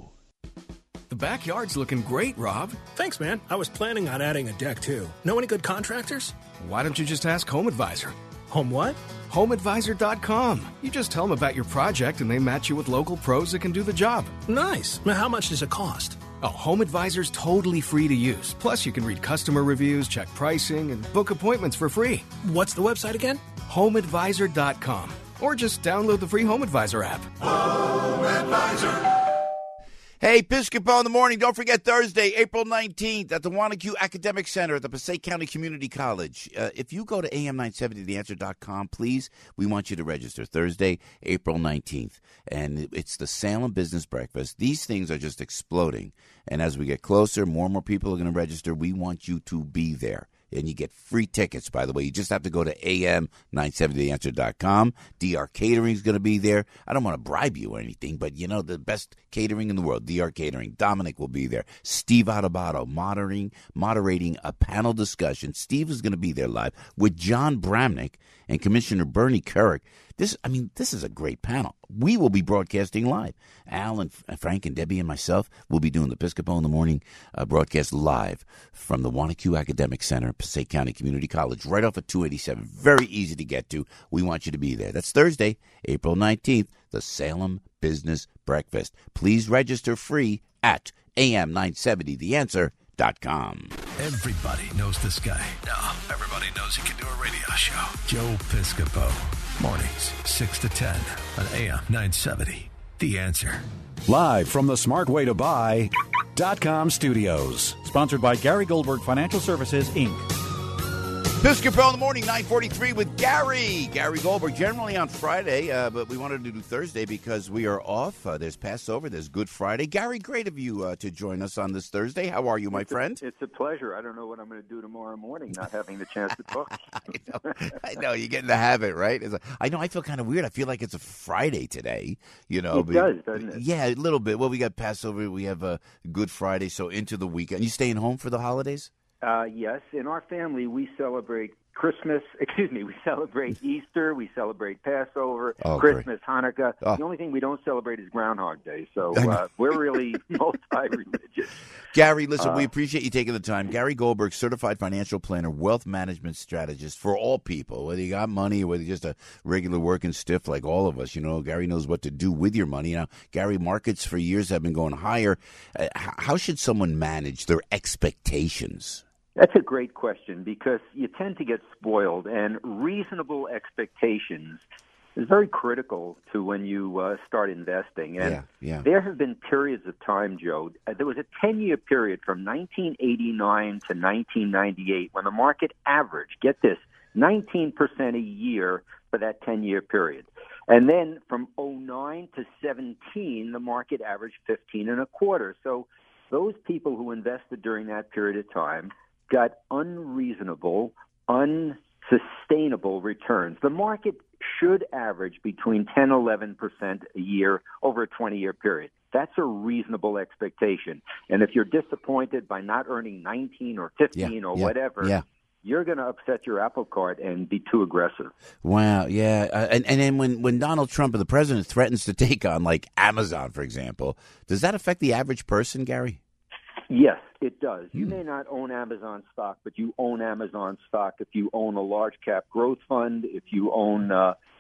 The backyard's looking great, Rob. Thanks, man. I was planning on adding a deck, too. Know any good contractors? Why don't you just ask Home Advisor? Home what? HomeAdvisor.com. You just tell them about your project and they match you with local pros that can do the job. Nice. Now, how much does it cost? Oh, Home Advisor's totally free to use. Plus, you can read customer reviews, check pricing, and book appointments for free. What's the website again? HomeAdvisor.com. Or just download the free Home Advisor app. Home Advisor. Hey, Piscopo in the morning. Don't forget Thursday, April 19th at the Wanacue Academic Center at the Passaic County Community College. If you go to am970theanswer.com, please, we want you to register. Thursday, April 19th. And it's the Salem Business Breakfast. These things are just exploding. And as we get closer, more and more people are going to register. We want you to be there. And you get free tickets, by the way. You just have to go to am970theanswer.com. DR Catering is going to be there. I don't want to bribe you or anything, but you know, the best catering in the world, DR Catering. Dominic will be there. Steve Adubato moderating a panel discussion. Steve is going to be there live with John Bramnick and Commissioner Bernie Kerik. This is a great panel. We will be broadcasting live. Al and Frank and Debbie and myself will be doing the Piscopo in the Morning broadcast live from the Wanacue Academic Center, Passaic County Community College, right off of 287. Very easy to get to. We want you to be there. That's Thursday, April 19th, the Salem Business Breakfast. Please register free at am970theanswer.com. Everybody knows this guy. No, everybody knows he can do a radio show. Joe Piscopo. Mornings, 6 to 10 on AM 970. The Answer. Live from the smartwaytobuy.com studios. Sponsored by Gary Goldberg Financial Services, Inc. Piscopel in the morning, 9:43 with Gary Goldberg. Generally on Friday, but we wanted to do Thursday because we are off. There's Passover, there's Good Friday. Gary, great of you to join us on this Thursday. How are you, my friend? It's a pleasure. I don't know what I'm going to do tomorrow morning, not having the chance to talk. I know. You get in the habit, right? I know. I feel kind of weird. I feel like it's a Friday today. It does, doesn't it? Yeah, a little bit. Well, we got Passover. We have Good Friday, so into the weekend. You staying home for the holidays? Yes. In our family, we celebrate Christmas. We celebrate Easter. We celebrate Passover, Christmas, Hanukkah. The only thing we don't celebrate is Groundhog Day. So we're really multi-religious. Gary, listen, we appreciate you taking the time. Gary Goldberg, certified financial planner, wealth management strategist for all people, whether you got money or whether you're just a regular working stiff like all of us. You know, Gary knows what to do with your money. Now, Gary, markets for years have been going higher. How should someone manage their expectations? That's a great question because you tend to get spoiled, and reasonable expectations is very critical to when you start investing. And there have been periods of time, Joe. There was a 10-year period from 1989 to 1998 when the market averaged, get this, 19% a year for that 10-year period. And then from 09 to 17, the market averaged 15.25. So those people who invested during that period of time got unreasonable, unsustainable returns. The market should average between 10 and 11% a year over a 20-year period. That's a reasonable expectation. And if you're disappointed by not earning 19 or 15 or whatever, you're going to upset your apple cart and be too aggressive. Wow, yeah. And then when Donald Trump, the president, threatens to take on, like, Amazon, for example, does that affect the average person, Gary? Yes, it does. You may not own Amazon stock, but you own Amazon stock if you own a large cap growth fund, if you own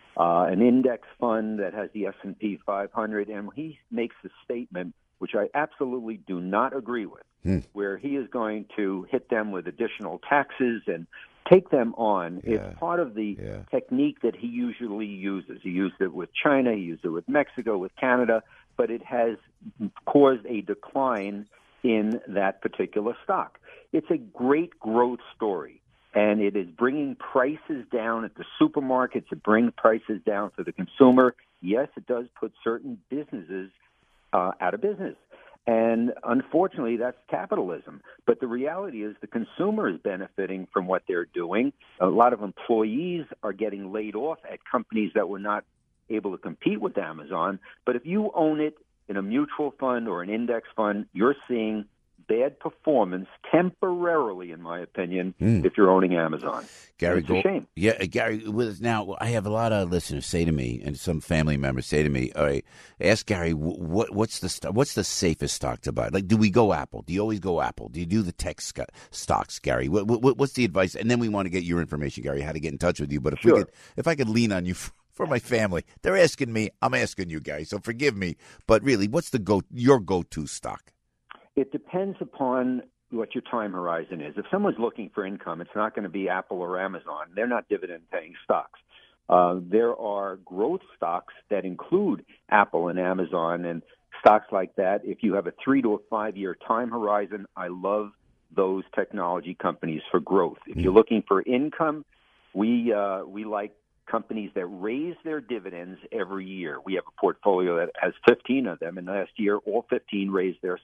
an index fund that has the S&P 500. And he makes a statement, which I absolutely do not agree with, where he is going to hit them with additional taxes and take them on. It's part of the technique that he usually uses. He used it with China, he used it with Mexico, with Canada, but it has caused a decline in that particular stock. It's a great growth story, and it is bringing prices down at the supermarkets. It brings prices down for the consumer. Yes, it does put certain businesses out of business, and unfortunately, that's capitalism. But the reality is the consumer is benefiting from what they're doing. A lot of employees are getting laid off at companies that were not able to compete with Amazon. But if you own it in a mutual fund or an index fund, you're seeing bad performance temporarily, in my opinion, if you're owning Amazon. Gary, it's a shame. Yeah, Gary, now I have a lot of listeners say to me, and some family members say to me, all right, ask Gary, what's the safest stock to buy? Like, do we go Apple? Do you always go Apple? Do you do the tech stocks, Gary? What's the advice? And then we want to get your information, Gary, how to get in touch with you. But if I could lean on you for my family. They're asking me. I'm asking you guys, so forgive me. But really, what's your go-to stock? It depends upon what your time horizon is. If someone's looking for income, it's not going to be Apple or Amazon. They're not dividend-paying stocks. There are growth stocks that include Apple and Amazon and stocks like that. If you have a 3 to 5 year time horizon, I love those technology companies for growth. If you're looking for income, we like companies that raise their dividends every year. We have a portfolio that has 15 of them, and last year all 15 raised their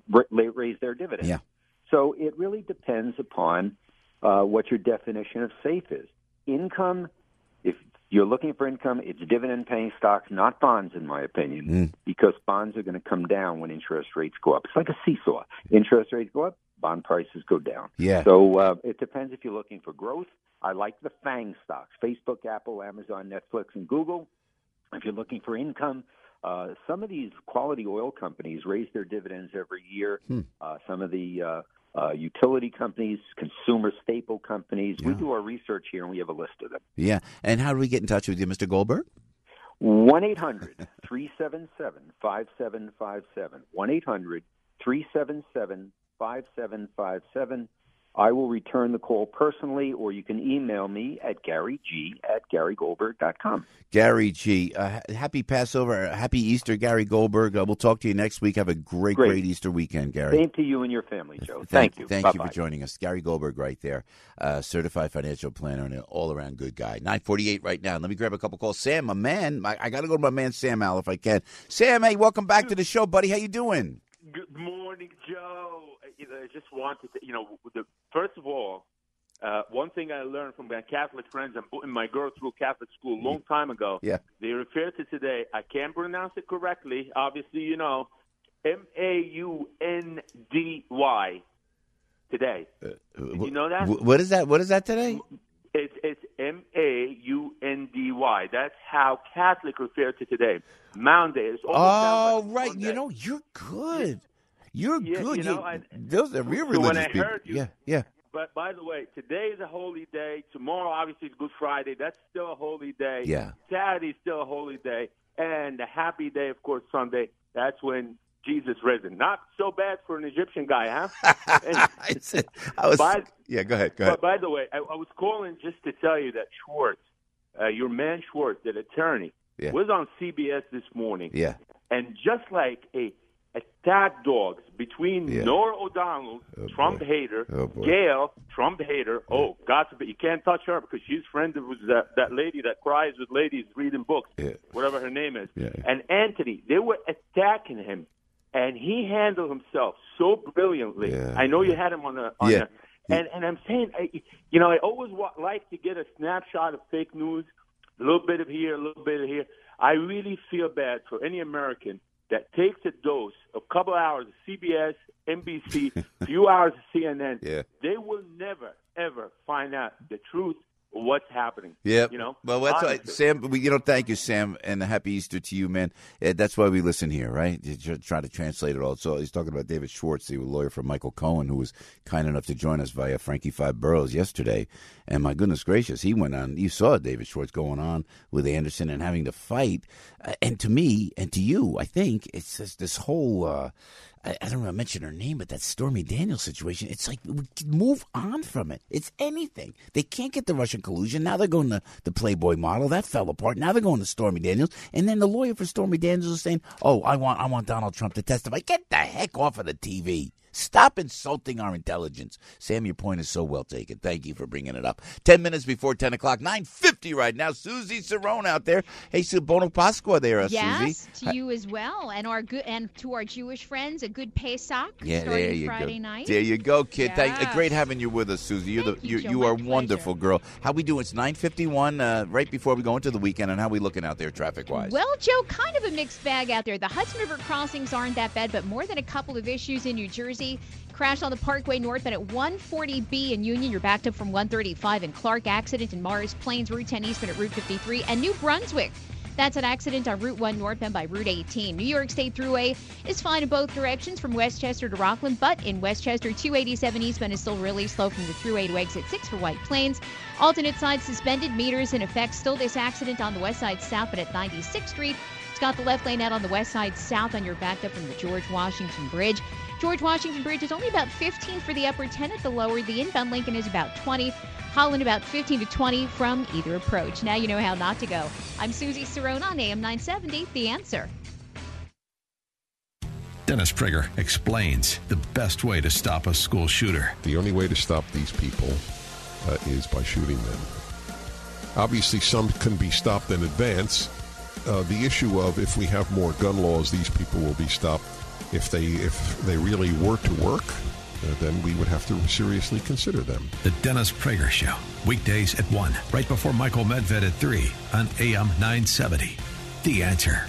dividends. Yeah. So it really depends upon what your definition of safe is. Income, if you're looking for income, it's dividend-paying stocks, not bonds, in my opinion, because bonds are going to come down when interest rates go up. It's like a seesaw. Interest rates go up, bond prices go down. Yeah. So it depends if you're looking for growth. I like the FANG stocks, Facebook, Apple, Amazon, Netflix, and Google. If you're looking for income, some of these quality oil companies raise their dividends every year. Some of the utility companies, consumer staple companies. We do our research here, and we have a list of them. Yeah. And how do we get in touch with you, Mr. Goldberg? 1-800-377-5757. 1-800-377-5757. I will return the call personally, or you can email me at GaryG@GaryGoldberg.com. Gary G., happy Passover, happy Easter, Gary Goldberg. We'll talk to you next week. Have a great Easter weekend, Gary. Same to you and your family, Joe. Thank you. Thank Bye-bye. you for joining us. Gary Goldberg right there, certified financial planner and an all-around good guy. 9:48 right now. Let me grab a couple calls. Sam, my man, I got to go to my man Sam Al if I can. Sam, hey, welcome back to the show, buddy. How you doing? Good morning, Joe. I just wanted to, first of all, one thing I learned from my Catholic friends, I'm putting my girl through Catholic school a long time ago. Yeah. They refer to today, I can't pronounce it correctly, obviously you know, Maundy today. Did you know that? What is that? What is that today? It's Maundy. That's how Catholic refer to today. Maundy. Oh, right. You're good. You're good. Those are real religious when I people. Heard you, yeah. But by the way, today is a holy day. Tomorrow, obviously, is Good Friday. That's still a holy day. Yeah. Saturday is still a holy day. And the happy day, of course, Sunday. That's when Jesus risen. Not so bad for an Egyptian guy, huh? Yeah, go ahead. But by the way, I was calling just to tell you that Schwartz, your man Schwartz, that attorney, was on CBS this morning. Yeah. And just like attack dogs between Norah O'Donnell, Trump hater, Gail, Trump hater. Oh, God forbid, you can't touch her because she's friend with that lady that cries with ladies reading books, whatever her name is. And Anthony, they were attacking him, and he handled himself so brilliantly. I know you had him on and I'm saying, I always like to get a snapshot of fake news, a little bit of here, a little bit of here. I really feel bad for any American that takes a dose of a couple hours of CBS, NBC, a few hours of CNN. They will never, ever find out the truth of what's happening. Yeah. Well, that's why, Sam, thank you, Sam, and a happy Easter to you, man. That's why we listen here, right? You try to translate it all. So he's talking about David Schwartz, the lawyer for Michael Cohen, who was kind enough to join us via Frankie Five Boroughs yesterday. And my goodness gracious, he went on. You saw David Schwartz going on with Anderson and having to fight. And to me, and to you, I think, it's just this whole I don't want to mention her name, but that Stormy Daniels situation, it's like we can move on from it. It's anything. They can't get the Russian collusion. Now they're going to the Playboy model. That fell apart. Now they're going to Stormy Daniels. And then the lawyer for Stormy Daniels is saying, oh, I want Donald Trump to testify. Get the heck off of the TV. Stop insulting our intelligence. Sam, your point is so well taken. Thank you for bringing it up. 10 minutes before 10 o'clock, 9:50 right now. Susie Cerrone out there. Hey, Bono Pasqua there, Susie. Yes, to you as well. And to our Jewish friends, a good Pesach starting Friday night. There you go, kid. Yes. Great having you with us, Susie. You are a wonderful girl. How we doing? It's 9:51 right before we go into the weekend, and how we looking out there traffic-wise? Well, Joe, kind of a mixed bag out there. The Hudson River crossings aren't that bad, but more than a couple of issues in New Jersey. Crash on the Parkway northbound at 140B in Union. You're backed up from 135 in Clark. Accident in Morris Plains, Route 10 eastbound at Route 53. And New Brunswick. That's an accident on Route 1 northbound by Route 18. New York State Thruway is fine in both directions from Westchester to Rockland, but in Westchester, 287 eastbound is still really slow from the Thruway to exit 6 for White Plains. Alternate side suspended, meters in effect. Still this accident on the west side south, but at 96th Street. It's got the left lane out on the west side south on your backed up from the George Washington Bridge. George Washington Bridge is only about 15 for the upper 10 at the lower. The inbound Lincoln is about 20. Holland about 15 to 20 from either approach. Now you know how not to go. I'm Susie Cerrone on AM 970, The Answer. Dennis Prager explains the best way to stop a school shooter. The only way to stop these people is by shooting them. Obviously, some can be stopped in advance. The issue of if we have more gun laws, these people will be stopped. If they really were to work, then we would have to seriously consider them. The Dennis Prager Show, weekdays at 1, right before Michael Medved at 3 on AM 970. The Answer.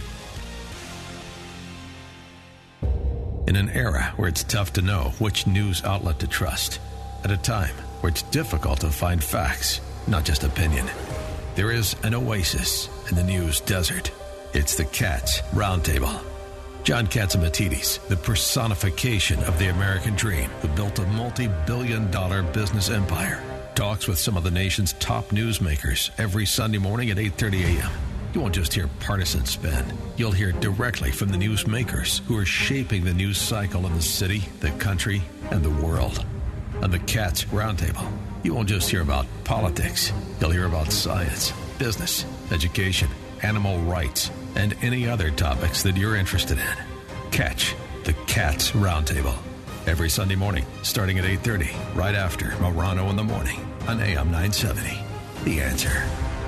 In an era where it's tough to know which news outlet to trust, at a time where it's difficult to find facts, not just opinion, there is an oasis in the news desert. It's the Katz Roundtable. John Catsimatidis, the personification of the American dream, who built a multi-billion-dollar business empire, talks with some of the nation's top newsmakers every Sunday morning at 8:30 a.m. You won't just hear partisan spin. You'll hear directly from the newsmakers who are shaping the news cycle in the city, the country, and the world. On the Cats Roundtable, you won't just hear about politics. You'll hear about science, business, education, animal rights, and any other topics that you're interested in. Catch the Cats Roundtable every Sunday morning, starting at 8:30, right after Morano in the Morning on AM 970. The Answer.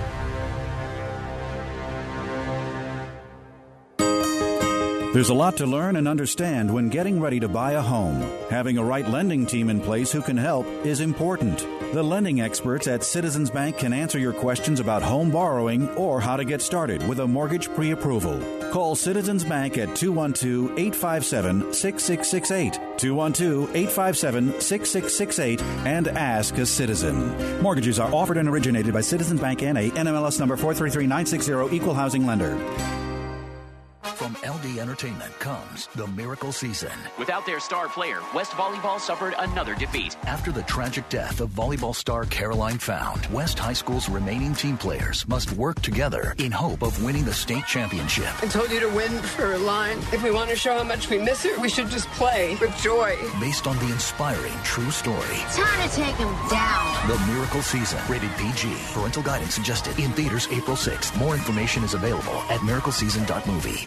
There's a lot to learn and understand when getting ready to buy a home. Having a right lending team in place who can help is important. The lending experts at Citizens Bank can answer your questions about home borrowing or how to get started with a mortgage pre-approval. Call Citizens Bank at 212-857-6668, 212-857-6668, and ask a citizen. Mortgages are offered and originated by Citizens Bank N.A., NMLS number 433960, Equal Housing Lender. From LD Entertainment comes the Miracle Season. Without their star player, West Volleyball suffered another defeat. After the tragic death of volleyball star Caroline Found, West High School's remaining team players must work together in hope of winning the state championship. I told you to win for a line. If we want to show how much we miss her, we should just play with joy. Based on the inspiring true story. Time to take him down. The Miracle Season. Rated PG. Parental guidance suggested. In theaters April 6th. More information is available at miracleseason.movie.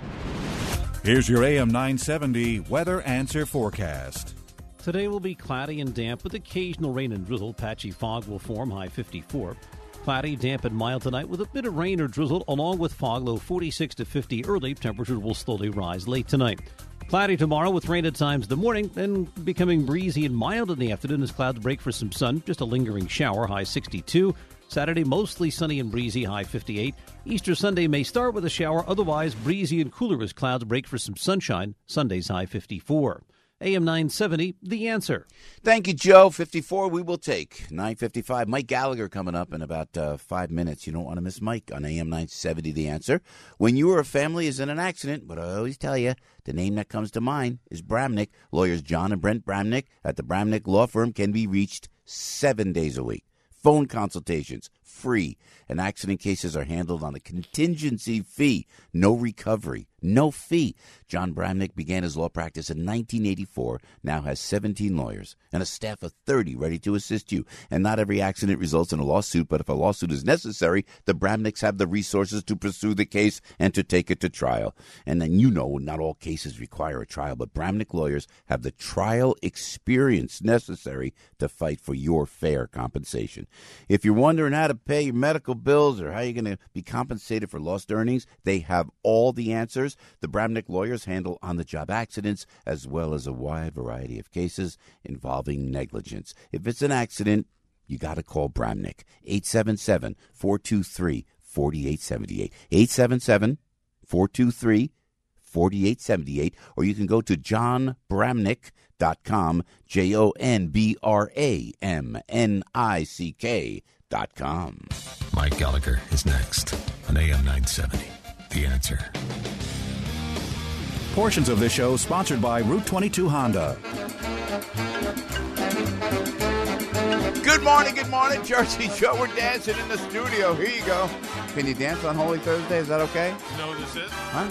Here's your AM 970 weather answer forecast. Today will be cloudy and damp with occasional rain and drizzle. Patchy fog will form, high 54. Cloudy, damp, and mild tonight with a bit of rain or drizzle along with fog, low 46 to 50 early. Temperatures will slowly rise late tonight. Cloudy tomorrow with rain at times in the morning, then becoming breezy and mild in the afternoon as clouds break for some sun. Just a lingering shower, high 62. Saturday, mostly sunny and breezy, high 58. Easter Sunday may start with a shower, otherwise breezy and cooler as clouds break for some sunshine. Sunday's high 54. AM 970, The Answer. Thank you, Joe. 54 we will take. 9:55. Mike Gallagher coming up in about 5 minutes. You don't want to miss Mike on AM 970, The Answer. When you or a family is in an accident, but I always tell you, the name that comes to mind is Bramnick. Lawyers John and Brent Bramnick at the Bramnick Law Firm can be reached 7 days a week. Phone consultations, free, and accident cases are handled on a contingency fee. No recovery, no fee. John Bramnick began his law practice in 1984, now has 17 lawyers and a staff of 30 ready to assist you. And not every accident results in a lawsuit, but if a lawsuit is necessary, the Bramnicks have the resources to pursue the case and to take it to trial. And then not all cases require a trial, but Bramnick lawyers have the trial experience necessary to fight for your fair compensation. If you're wondering how to pay your medical bills or how you're going to be compensated for lost earnings, they have all the answers. The Bramnick lawyers handle on-the-job accidents as well as a wide variety of cases involving negligence. If it's an accident, you got to call Bramnick. 877-423-4878. 877-423-4878. Or you can go to johnbramnick.com, JONBRAMNICK.com. Mike Gallagher is next on AM 970. The Answer. Portions of this show sponsored by Route 22 Honda. Good morning, Jersey Joe. We're dancing in the studio. Here you go. Can you dance on Holy Thursday? Is that okay? You know what this is? Huh?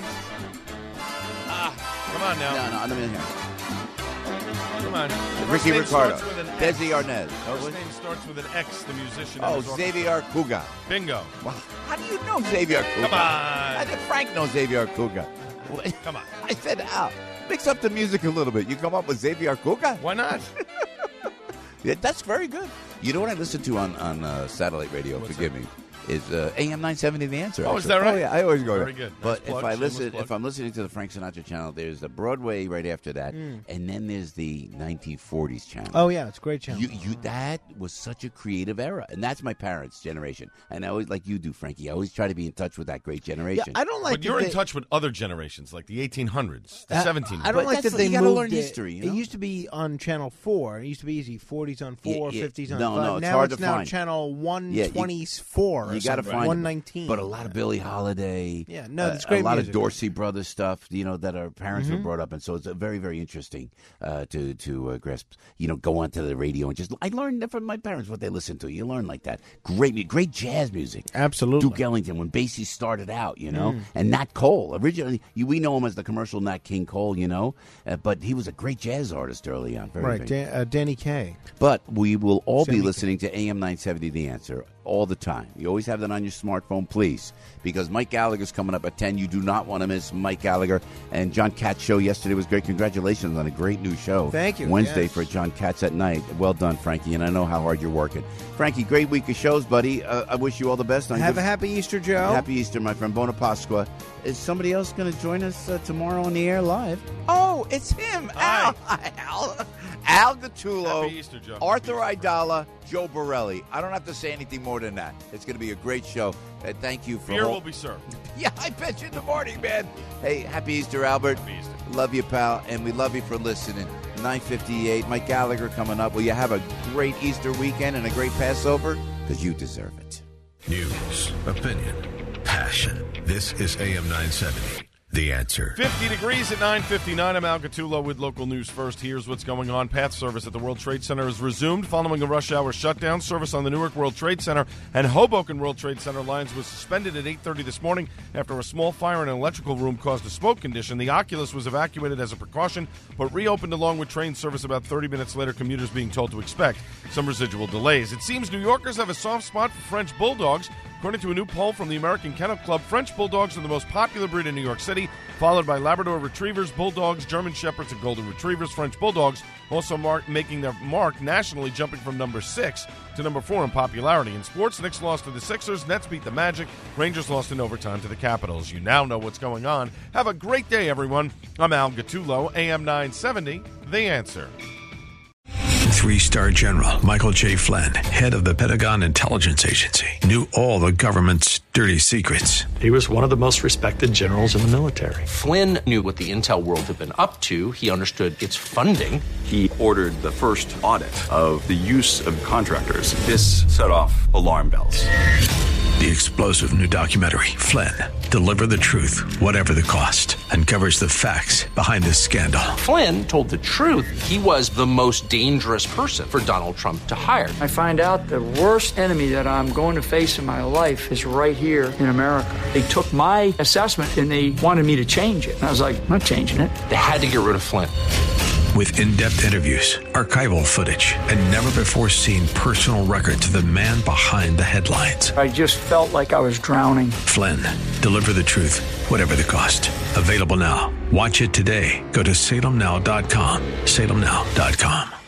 Come on now. No, I'm in here. Come on. Ricky Ricardo. Desi Arnaz. First name starts with an X, the musician. Oh, Xavier Cugat. Bingo. Wow. How do you know Xavier Cugat? Come on. Frank knows Xavier Cugat. Come on. I said, mix up the music a little bit. You come up with Xavier Cugat? Why not? Yeah, that's very good. You know what I listen to on satellite radio, forgive me, is AM 970 The Answer. Oh, is that right? Oh, yeah, I always go there. Very good. But Nice if I'm listening to the Frank Sinatra channel, there's the Broadway right after that, and then there's the 1940s channel. Oh, yeah, it's a great channel. That was such a creative era, and that's my parents' generation. And I always, like you do, Frankie, I always try to be in touch with that great generation. Yeah, I don't like But you're in touch with other generations, like the 1800s, the 1700s. I don't like that they you gotta moved learn it. history, you know? It used to be on Channel 4. It used to be easy. 40s on 4, Yeah. 50s on No, 5. no, it's now hard it's to now find. Channel 124. You got to find 119. But a lot of Billie Holiday. Yeah, no, that's great A lot music. of Dorsey Brothers stuff, that our parents were brought up in. So it's very, very interesting to grasp, go onto the radio and just, I learned from my parents what they listened to. You learn like that. Great jazz music. Absolutely. Duke Ellington, when Basie started out, and Nat Cole. Originally, we know him as the commercial Nat King Cole, but he was a great jazz artist early on. Danny Kaye. But we will all be listening to AM 970 The Answer all the time. You always have that on your smartphone, please, because Mike Gallagher's coming up at 10. You do not want to miss Mike Gallagher. And John Katz show yesterday was great. Congratulations on a great new show. Thank you. Wednesday for John Katz at night. Well done, Frankie, and I know how hard you're working. Frankie, great week of shows, buddy. I wish you all the best. Have a happy Easter, Joe. Happy Easter, my friend. Bona Pasqua. Is somebody else going to join us tomorrow on the air live? Oh, it's him. Al Gattullo, Happy Easter, Joe. Arthur Aidala, Joe Borelli. I don't have to say anything more than that. It's going to be a great show. Thank you for Beer will be served. Yeah, I bet you in the morning, man. Hey, happy Easter, Albert. Happy Easter. Love you, pal, and we love you for listening. 9:58, Mike Gallagher coming up. Will you have a great Easter weekend and a great Passover? Because you deserve it. News, opinion, passion. This is AM 970. The Answer. 50 degrees at 9:59. I'm Al Gattullo with local news first. Here's what's going on. Path service at the World Trade Center is resumed following a rush hour shutdown. Service on the Newark World Trade Center and Hoboken World Trade Center lines was suspended at 8:30 this morning after a small fire in an electrical room caused a smoke condition. The Oculus was evacuated as a precaution, but reopened along with train service about 30 minutes later, commuters being told to expect some residual delays. It seems New Yorkers have a soft spot for French Bulldogs. According to a new poll from the American Kennel Club, French Bulldogs are the most popular breed in New York City, followed by Labrador Retrievers, Bulldogs, German Shepherds, and Golden Retrievers. French Bulldogs also making their mark nationally, jumping from number 6 to number 4 in popularity. In sports, Knicks lost to the Sixers, Nets beat the Magic, Rangers lost in overtime to the Capitals. You now know what's going on. Have a great day, everyone. I'm Al Gattullo, AM 970, The Answer. 3-star General Michael J. Flynn, head of the Pentagon Intelligence Agency, knew all the government's dirty secrets. He was one of the most respected generals in the military. Flynn knew what the intel world had been up to. He understood its funding. He ordered the first audit of the use of contractors. This set off alarm bells. The explosive new documentary, Flynn, Deliver the Truth, Whatever the Cost, uncovers the facts behind this scandal. Flynn told the truth. He was the most dangerous person for Donald Trump to hire. I find out the worst enemy that I'm going to face in my life is right here in America. They took my assessment and they wanted me to change it. And I was like, I'm not changing it. They had to get rid of Flynn. With in-depth interviews, archival footage, and never-before-seen personal records of the man behind the headlines. I just felt like I was drowning. Flynn, Deliver the Truth, Whatever the Cost. Available now. Watch it today. Go to salemnow.com. salemnow.com.